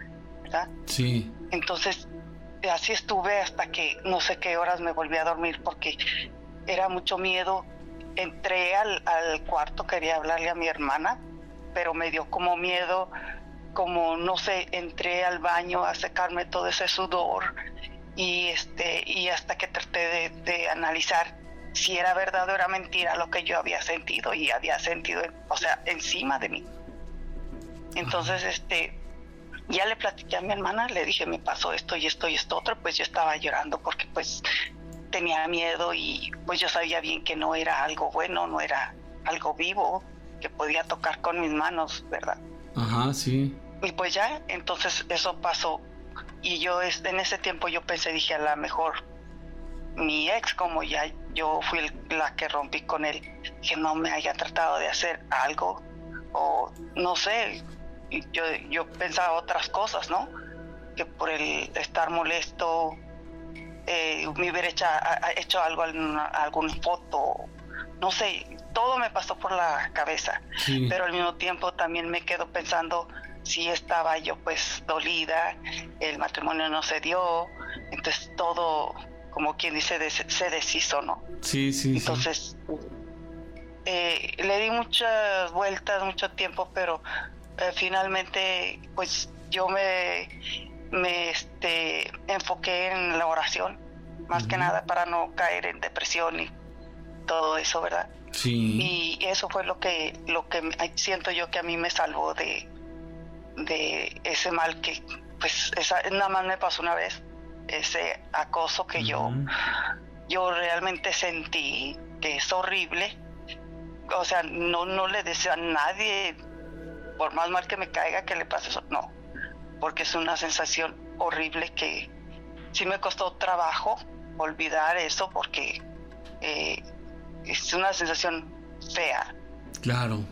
¿verdad? Sí. Entonces, así estuve hasta que no sé qué horas me volví a dormir porque era mucho miedo. Entré al cuarto, quería hablarle a mi hermana, pero me dio como miedo, como no sé, entré al baño a secarme todo ese sudor y hasta que traté de analizar si era verdad o era mentira lo que yo había sentido y había sentido, o sea, encima de mí. Entonces, ya le platiqué a mi hermana, le dije, me pasó esto y esto y esto otro, pues yo estaba llorando porque pues tenía miedo y pues yo sabía bien que no era algo bueno, no era algo vivo que podía tocar con mis manos, ¿verdad? Ajá, sí. Y pues ya, entonces eso pasó y yo en ese tiempo yo pensé, dije, a lo mejor mi ex, como ya yo fui la que rompí con él, que no me haya tratado de hacer algo o no sé, yo pensaba otras cosas, ¿no? Que por el estar molesto me hubiera hecho algo, alguna foto, no sé, todo me pasó por la cabeza, sí. Pero al mismo tiempo también me quedo pensando si estaba yo pues dolida, el matrimonio no se dio, entonces todo, como quien dice, se deshizo, ¿no? Sí, sí. Entonces, le di muchas vueltas, mucho tiempo, pero finalmente pues yo me enfoqué en la oración, más que nada para no caer en depresión y todo eso, ¿verdad? Sí. Y eso fue lo que siento yo que a mí me salvó de ese mal que pues nada más me pasó una vez, ese acoso que yo realmente sentí, que es horrible. O sea, no le deseo a nadie, por más mal que me caiga, que le pase eso, no, porque es una sensación horrible que sí me costó trabajo olvidar eso, porque es una sensación fea. Claro.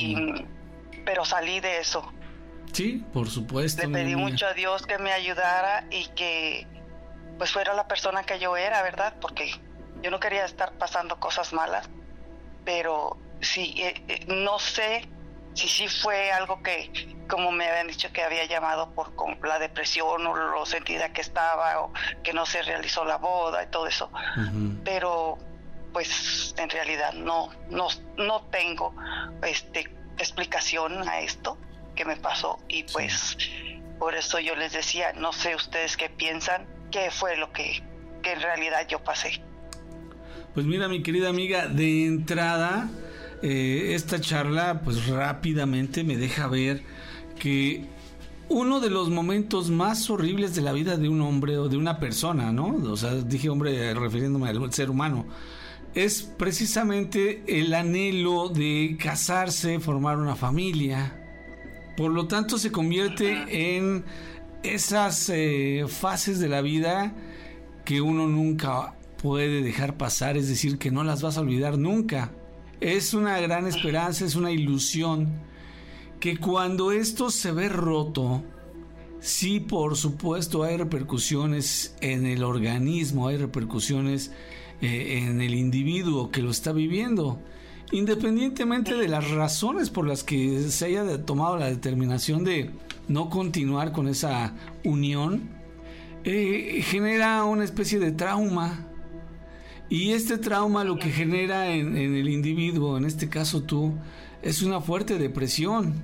Pero salí de eso. Sí, por supuesto. Le pedí mucho a Dios que me ayudara y que pues fuera la persona que yo era, ¿verdad? Porque yo no quería estar pasando cosas malas, pero sí, no sé si sí fue algo que, como me habían dicho, que había llamado por la depresión o lo sentida que estaba o que no se realizó la boda y todo eso. Pero pues en realidad no tengo explicación a esto que me pasó y pues por eso yo les decía, no sé ustedes qué piensan, qué fue lo que en realidad yo pasé. Pues mira, mi querida amiga, de entrada esta charla pues rápidamente me deja ver que uno de los momentos más horribles de la vida de un hombre o de una persona, ¿no? O sea, dije hombre refiriéndome al ser humano, es precisamente el anhelo de casarse, formar una familia. Por lo tanto, se convierte en esas fases de la vida que uno nunca puede dejar pasar, es decir, que no las vas a olvidar nunca. Es una gran esperanza, es una ilusión que cuando esto se ve roto, sí, por supuesto, hay repercusiones en el organismo, hay repercusiones en el individuo que lo está viviendo. Independientemente de las razones por las que se haya tomado la determinación de no continuar con esa unión, genera una especie de trauma. Y este trauma lo que genera en el individuo, en este caso tú, es una fuerte depresión.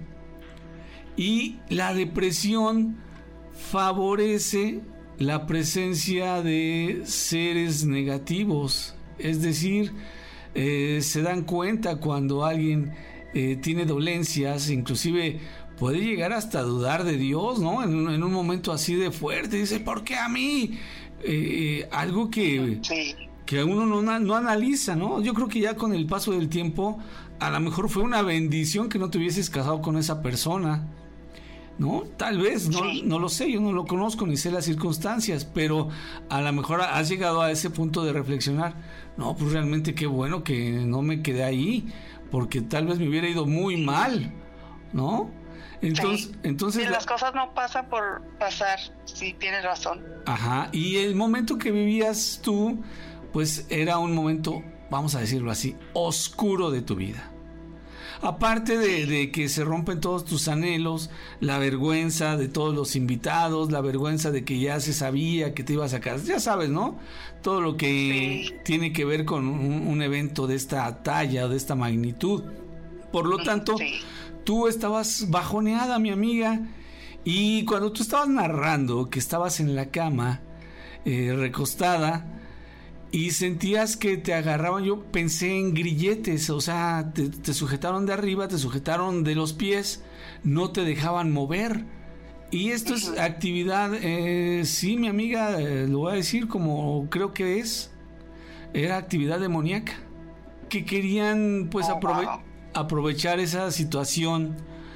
Y la depresión favorece la presencia de seres negativos, es decir, se dan cuenta cuando alguien tiene dolencias, inclusive puede llegar hasta a dudar de Dios, ¿no? En un momento así de fuerte, dice, ¿por qué a mí? Algo que uno no analiza, ¿no? Yo creo que ya con el paso del tiempo, a lo mejor fue una bendición que no te hubieses casado con esa persona, ¿no? Tal vez, no lo sé, yo no lo conozco ni sé las circunstancias, pero a lo mejor has llegado a ese punto de reflexionar, no, pues realmente qué bueno que no me quedé ahí, porque tal vez me hubiera ido muy mal, ¿no? Entonces las cosas no pasan por pasar, sí, tienes razón. Ajá, y el momento que vivías tú, pues era un momento, vamos a decirlo así, oscuro de tu vida. aparte de que se rompen todos tus anhelos, la vergüenza de todos los invitados, la vergüenza de que ya se sabía que te ibas a casar, ya sabes, ¿no? Todo lo que tiene que ver con un evento de esta talla o de esta magnitud. Por lo tanto, tú estabas bajoneada, mi amiga, y cuando tú estabas narrando que estabas en la cama, recostada, y sentías que te agarraban, yo pensé en grilletes, o sea, te sujetaron de arriba, te sujetaron de los pies, no te dejaban mover. Y esto es actividad, sí, mi amiga, lo voy a decir como creo que era actividad demoníaca, que querían pues aprovechar esa situación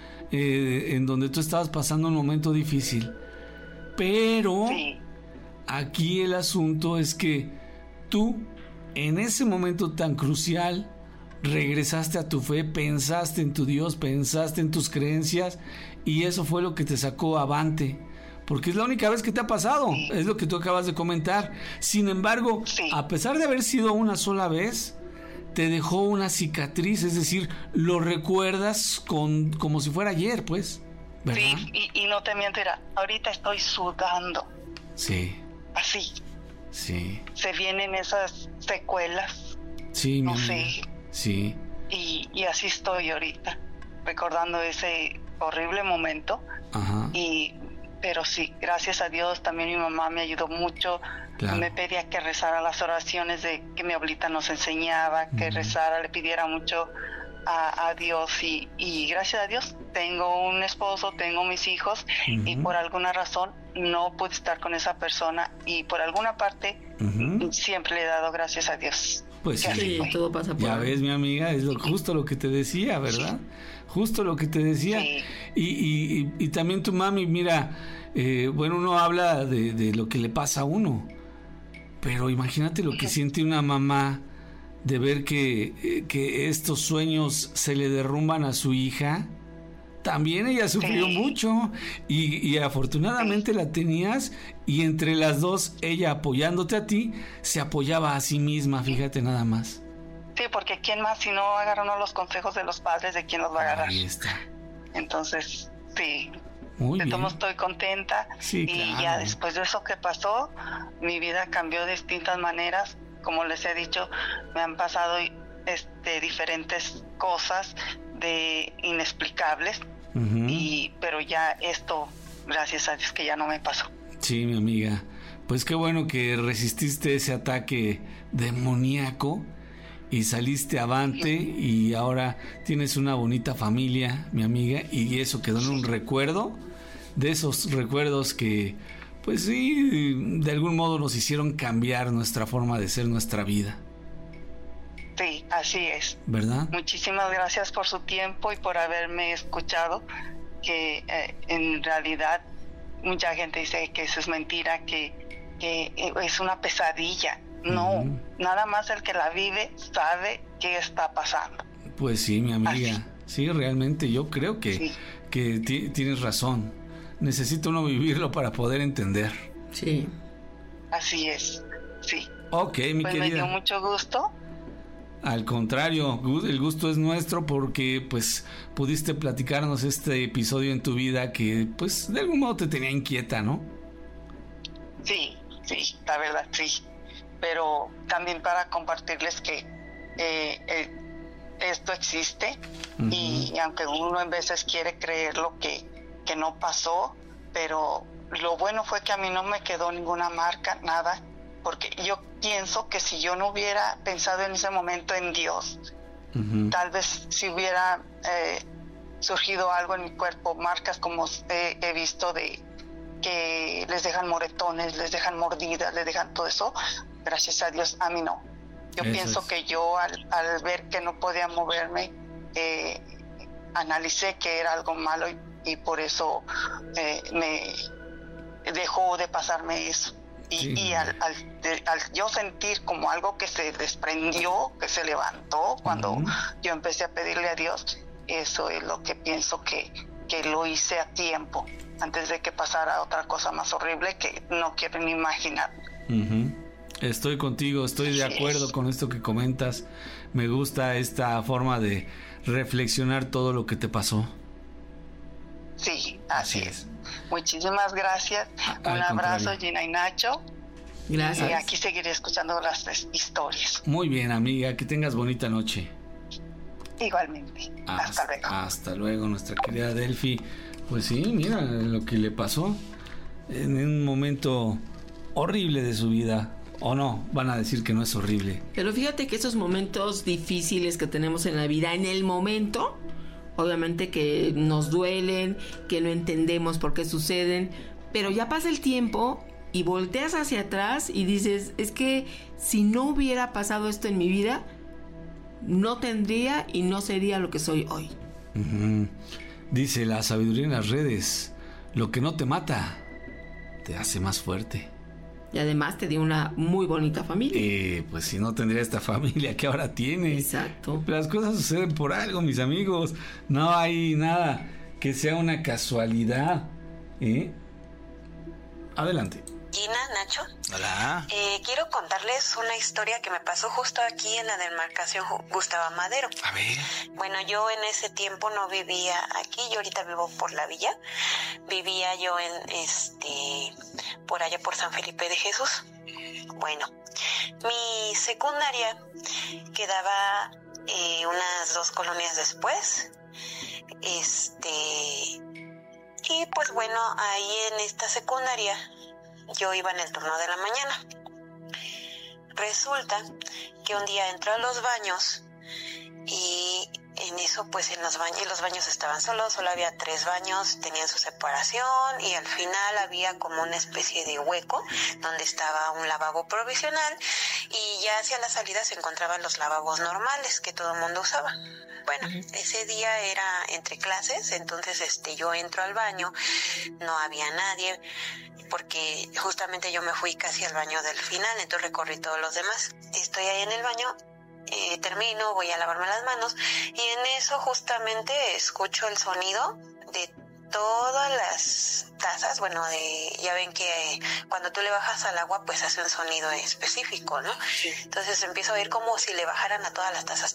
en donde tú estabas pasando un momento difícil. Pero aquí el asunto es que tú, en ese momento tan crucial, regresaste a tu fe, pensaste en tu Dios, pensaste en tus creencias, y eso fue lo que te sacó avante, porque es la única vez que te ha pasado, es lo que tú acabas de comentar. Sin embargo, a pesar de haber sido una sola vez, te dejó una cicatriz, es decir, lo recuerdas como si fuera ayer, pues, ¿verdad? Sí, y no te miento, ahorita estoy sudando. Sí. Así. Sí. Se vienen esas secuelas. Sí, no sé. Sí. Y así estoy ahorita, recordando ese horrible momento. Ajá. Pero sí, gracias a Dios, también mi mamá me ayudó mucho. Claro. Me pedía que rezara las oraciones de que mi abuelita nos enseñaba, que rezara, le pidiera mucho a Dios, y gracias a Dios tengo un esposo, tengo mis hijos, y por alguna razón no pude estar con esa persona, y por alguna parte siempre le he dado gracias a Dios. Pues sí, todo pasa por ya ves, mi amiga, es justo lo que te decía, ¿verdad? Justo lo que te decía. Sí. Y también tu mami, mira, bueno, uno habla de lo que le pasa a uno, pero imagínate lo que siente una mamá de ver que estos sueños se le derrumban a su hija. También ella sufrió mucho, y afortunadamente la tenías, y entre las dos, ella apoyándote a ti, se apoyaba a sí misma, fíjate nada más. Sí, porque ¿quién más si no agarra uno los consejos de los padres, de quién los va a agarrar? Ahí está. Entonces, sí. Muy bien. De todos estoy contenta, sí, y claro. Ya después de eso que pasó, mi vida cambió de distintas maneras. Como les he dicho, me han pasado diferentes cosas inexplicables, pero ya esto, gracias a Dios, que ya no me pasó. Sí, mi amiga, pues qué bueno que resististe ese ataque demoníaco y saliste avante, y ahora tienes una bonita familia, mi amiga, y eso quedó en un recuerdo, de esos recuerdos que pues sí, de algún modo nos hicieron cambiar nuestra forma de ser, nuestra vida. Sí, así es. ¿Verdad? Muchísimas gracias por su tiempo y por haberme escuchado, que en realidad mucha gente dice que eso es mentira, que es una pesadilla. No, nada más el que la vive sabe qué está pasando. Pues sí, mi amiga, así. Sí, realmente yo creo que tienes razón. Necesita uno vivirlo para poder entender. Sí. Así es, sí. Ok, mi querida. Me dio mucho gusto. Al contrario, el gusto es nuestro, porque pues pudiste platicarnos este episodio en tu vida que pues de algún modo te tenía inquieta, ¿no? Sí, la verdad, sí. Pero también para compartirles que esto existe, y aunque uno en veces quiere creer lo que no pasó, pero lo bueno fue que a mí no me quedó ninguna marca, nada, porque yo pienso que si yo no hubiera pensado en ese momento en Dios, tal vez si hubiera surgido algo en mi cuerpo, marcas como he visto de que les dejan moretones, les dejan mordidas, les dejan todo eso, gracias a Dios a mí no. Yo pienso que yo al ver que no podía moverme, analicé que era algo malo, y por eso me dejó de pasarme eso. Y al yo sentir como algo que se desprendió, que se levantó cuando yo empecé a pedirle a Dios, eso es lo que pienso que lo hice a tiempo, antes de que pasara otra cosa más horrible que no quiero ni imaginar. Estoy contigo, estoy de acuerdo con esto que comentas. Me gusta esta forma de reflexionar todo lo que te pasó. Sí, así es. Muchísimas gracias. Un abrazo, Gina y Nacho. Gracias. Y aquí seguiré escuchando las historias. Muy bien, amiga, que tengas bonita noche. Igualmente. Hasta luego. Hasta luego, nuestra querida Delphi. Pues sí, mira lo que le pasó en un momento horrible de su vida. ¿O no? Van a decir que no es horrible. Pero fíjate que esos momentos difíciles que tenemos en la vida, en el momento, obviamente que nos duelen, que no entendemos por qué suceden, pero ya pasa el tiempo y volteas hacia atrás y dices, es que si no hubiera pasado esto en mi vida, no tendría y no sería lo que soy hoy. Dice la sabiduría en las redes, lo que no te mata, te hace más fuerte. Y además te dio una muy bonita familia. Pues si no tendría esta familia que ahora tiene. Exacto. Las cosas suceden por algo, mis amigos. No hay nada que sea una casualidad. Adelante. Gina, Nacho. Hola. Quiero contarles una historia que me pasó justo aquí en la demarcación Gustavo Madero. A ver. Bueno, yo en ese tiempo no vivía aquí, yo ahorita vivo por la villa. Vivía yo por allá por San Felipe de Jesús. Bueno, mi secundaria quedaba unas 2 colonias después. Y pues bueno, ahí en esta secundaria yo iba en el turno de la mañana. Resulta que un día entro a los baños y en eso pues los baños estaban solos, solo había 3 baños, tenían su separación y al final había como una especie de hueco donde estaba un lavabo provisional y ya hacia la salida se encontraban los lavabos normales que todo el mundo usaba. Bueno, ese día era entre clases, entonces yo entro al baño, no había nadie, porque justamente yo me fui casi al baño del final, entonces recorrí todos los demás. Estoy ahí en el baño, termino, voy a lavarme las manos, y en eso justamente escucho el sonido de todas las tazas, ya ven que cuando tú le bajas al agua pues hace un sonido específico, ¿no? Sí. Entonces empiezo a oír como si le bajaran a todas las tazas,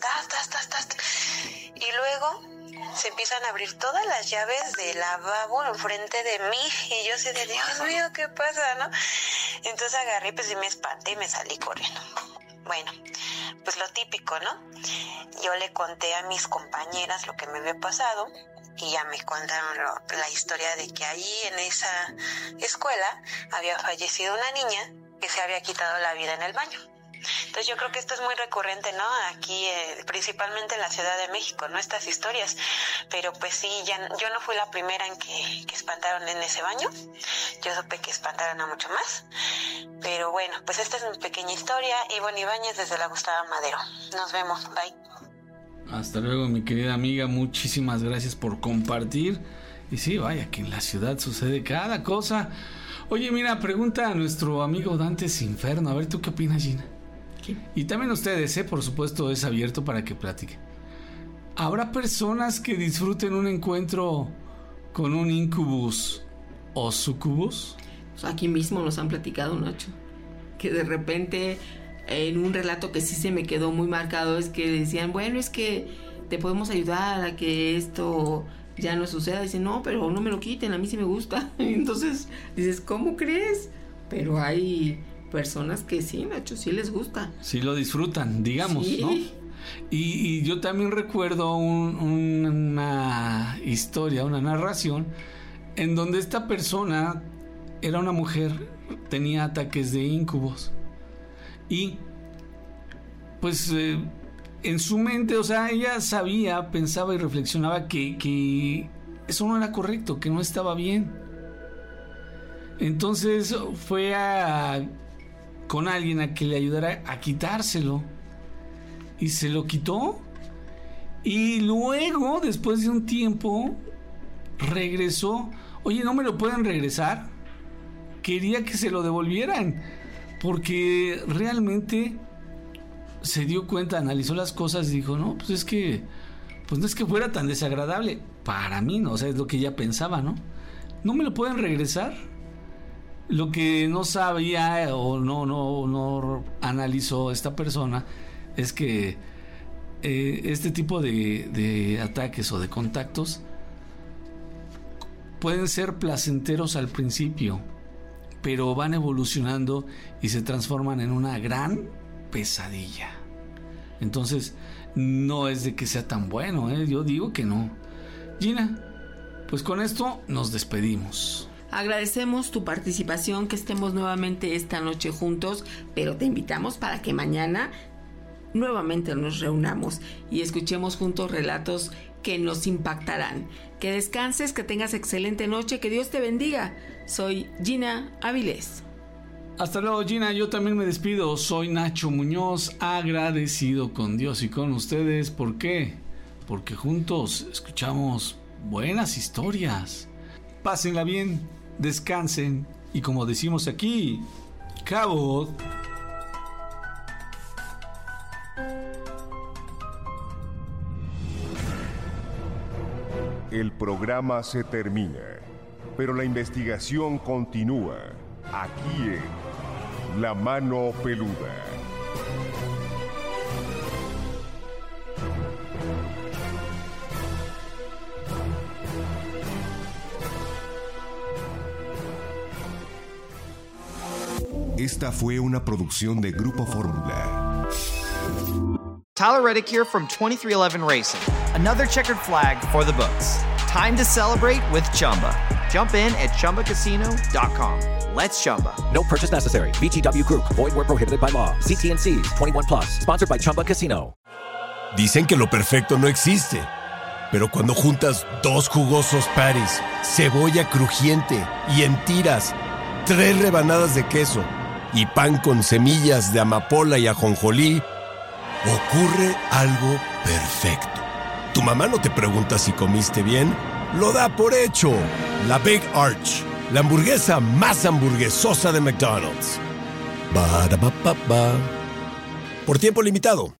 y luego se empiezan a abrir todas las llaves del lavabo enfrente de mí, y yo así de Dios mío, ¿qué pasa, no? Entonces agarré, pues y me espanté y me salí corriendo. Bueno, pues lo típico, ¿no? Yo le conté a mis compañeras lo que me había pasado, y ya me contaron la historia de que allí en esa escuela había fallecido una niña que se había quitado la vida en el baño. Entonces yo creo que esto es muy recurrente, ¿no? Aquí, principalmente en la Ciudad de México, ¿no? Estas historias. Pero pues sí, yo no fui la primera en que espantaron en ese baño. Yo supe que espantaron a mucho más. Pero bueno, pues esta es mi pequeña historia. Ivonne Ibáñez desde la Gustavo Madero. Nos vemos, bye. Hasta luego, mi querida amiga, muchísimas gracias por compartir. Y sí, vaya que en la ciudad sucede cada cosa. Oye, mira, pregunta a nuestro amigo Dantes Inferno. A ver, ¿tú qué opinas, Gina? ¿Qué? Y también ustedes, por supuesto, es abierto para que platiquen. ¿Habrá personas que disfruten un encuentro con un incubus o sucubus? Pues aquí mismo nos han platicado, Nacho, que de repente... En un relato que sí se me quedó muy marcado es que decían, bueno, es que te podemos ayudar a que esto ya no suceda. Dicen, no, pero no me lo quiten, a mí sí me gusta. Entonces dices, ¿cómo crees? Pero hay personas que sí, Nacho, sí les gusta. Sí lo disfrutan, digamos, sí. ¿No? Y yo también recuerdo una historia, una narración, en donde esta persona era una mujer, tenía ataques de incubos. Y pues en su mente, o sea, ella sabía, pensaba y reflexionaba que eso no era correcto, que no estaba bien. Entonces fue con alguien a que le ayudara a quitárselo, y se lo quitó. Y luego, después de un tiempo, regresó. Oye, ¿no me lo pueden regresar? Quería que se lo devolvieran, porque realmente se dio cuenta, analizó las cosas y dijo, no, pues no es que fuera tan desagradable. Para mí no, o sea, es lo que ella pensaba, ¿no? ¿No me lo pueden regresar? Lo que no sabía o no analizó esta persona es que este tipo de ataques o de contactos pueden ser placenteros al principio, pero van evolucionando y se transforman en una gran pesadilla. Entonces, no es de que sea tan bueno, yo digo que no. Gina, pues con esto nos despedimos. Agradecemos tu participación, que estemos nuevamente esta noche juntos, pero te invitamos para que mañana nuevamente nos reunamos y escuchemos juntos relatos que nos impactarán. Que descanses, que tengas excelente noche, que Dios te bendiga. Soy Gina Avilés. Hasta luego, Gina. Yo también me despido. Soy Nacho Muñoz, agradecido con Dios y con ustedes. ¿Por qué? Porque juntos escuchamos buenas historias. Pásenla bien, descansen y, como decimos aquí, cabot. El programa se termina, pero la investigación continúa aquí en La Mano Peluda. Esta fue una producción de Grupo Fórmula. Tyler Reddick here from 2311 Racing. Another checkered flag for the books. Time to celebrate with Chumba. Jump in at ChumbaCasino.com. Let's Chumba. No purchase necessary. VGW Group. Void where prohibited by law. See T&Cs. 21 plus. Sponsored by Chumba Casino. Dicen que lo perfecto no existe. Pero cuando juntas dos jugosos patties, cebolla crujiente y en tiras, 3 rebanadas de queso y pan con semillas de amapola y ajonjolí, ocurre algo perfecto. Tu mamá no te pregunta si comiste bien, lo da por hecho. La Big Arch, la hamburguesa más hamburguesosa de McDonald's. Ba-da-ba-ba-ba. Por tiempo limitado.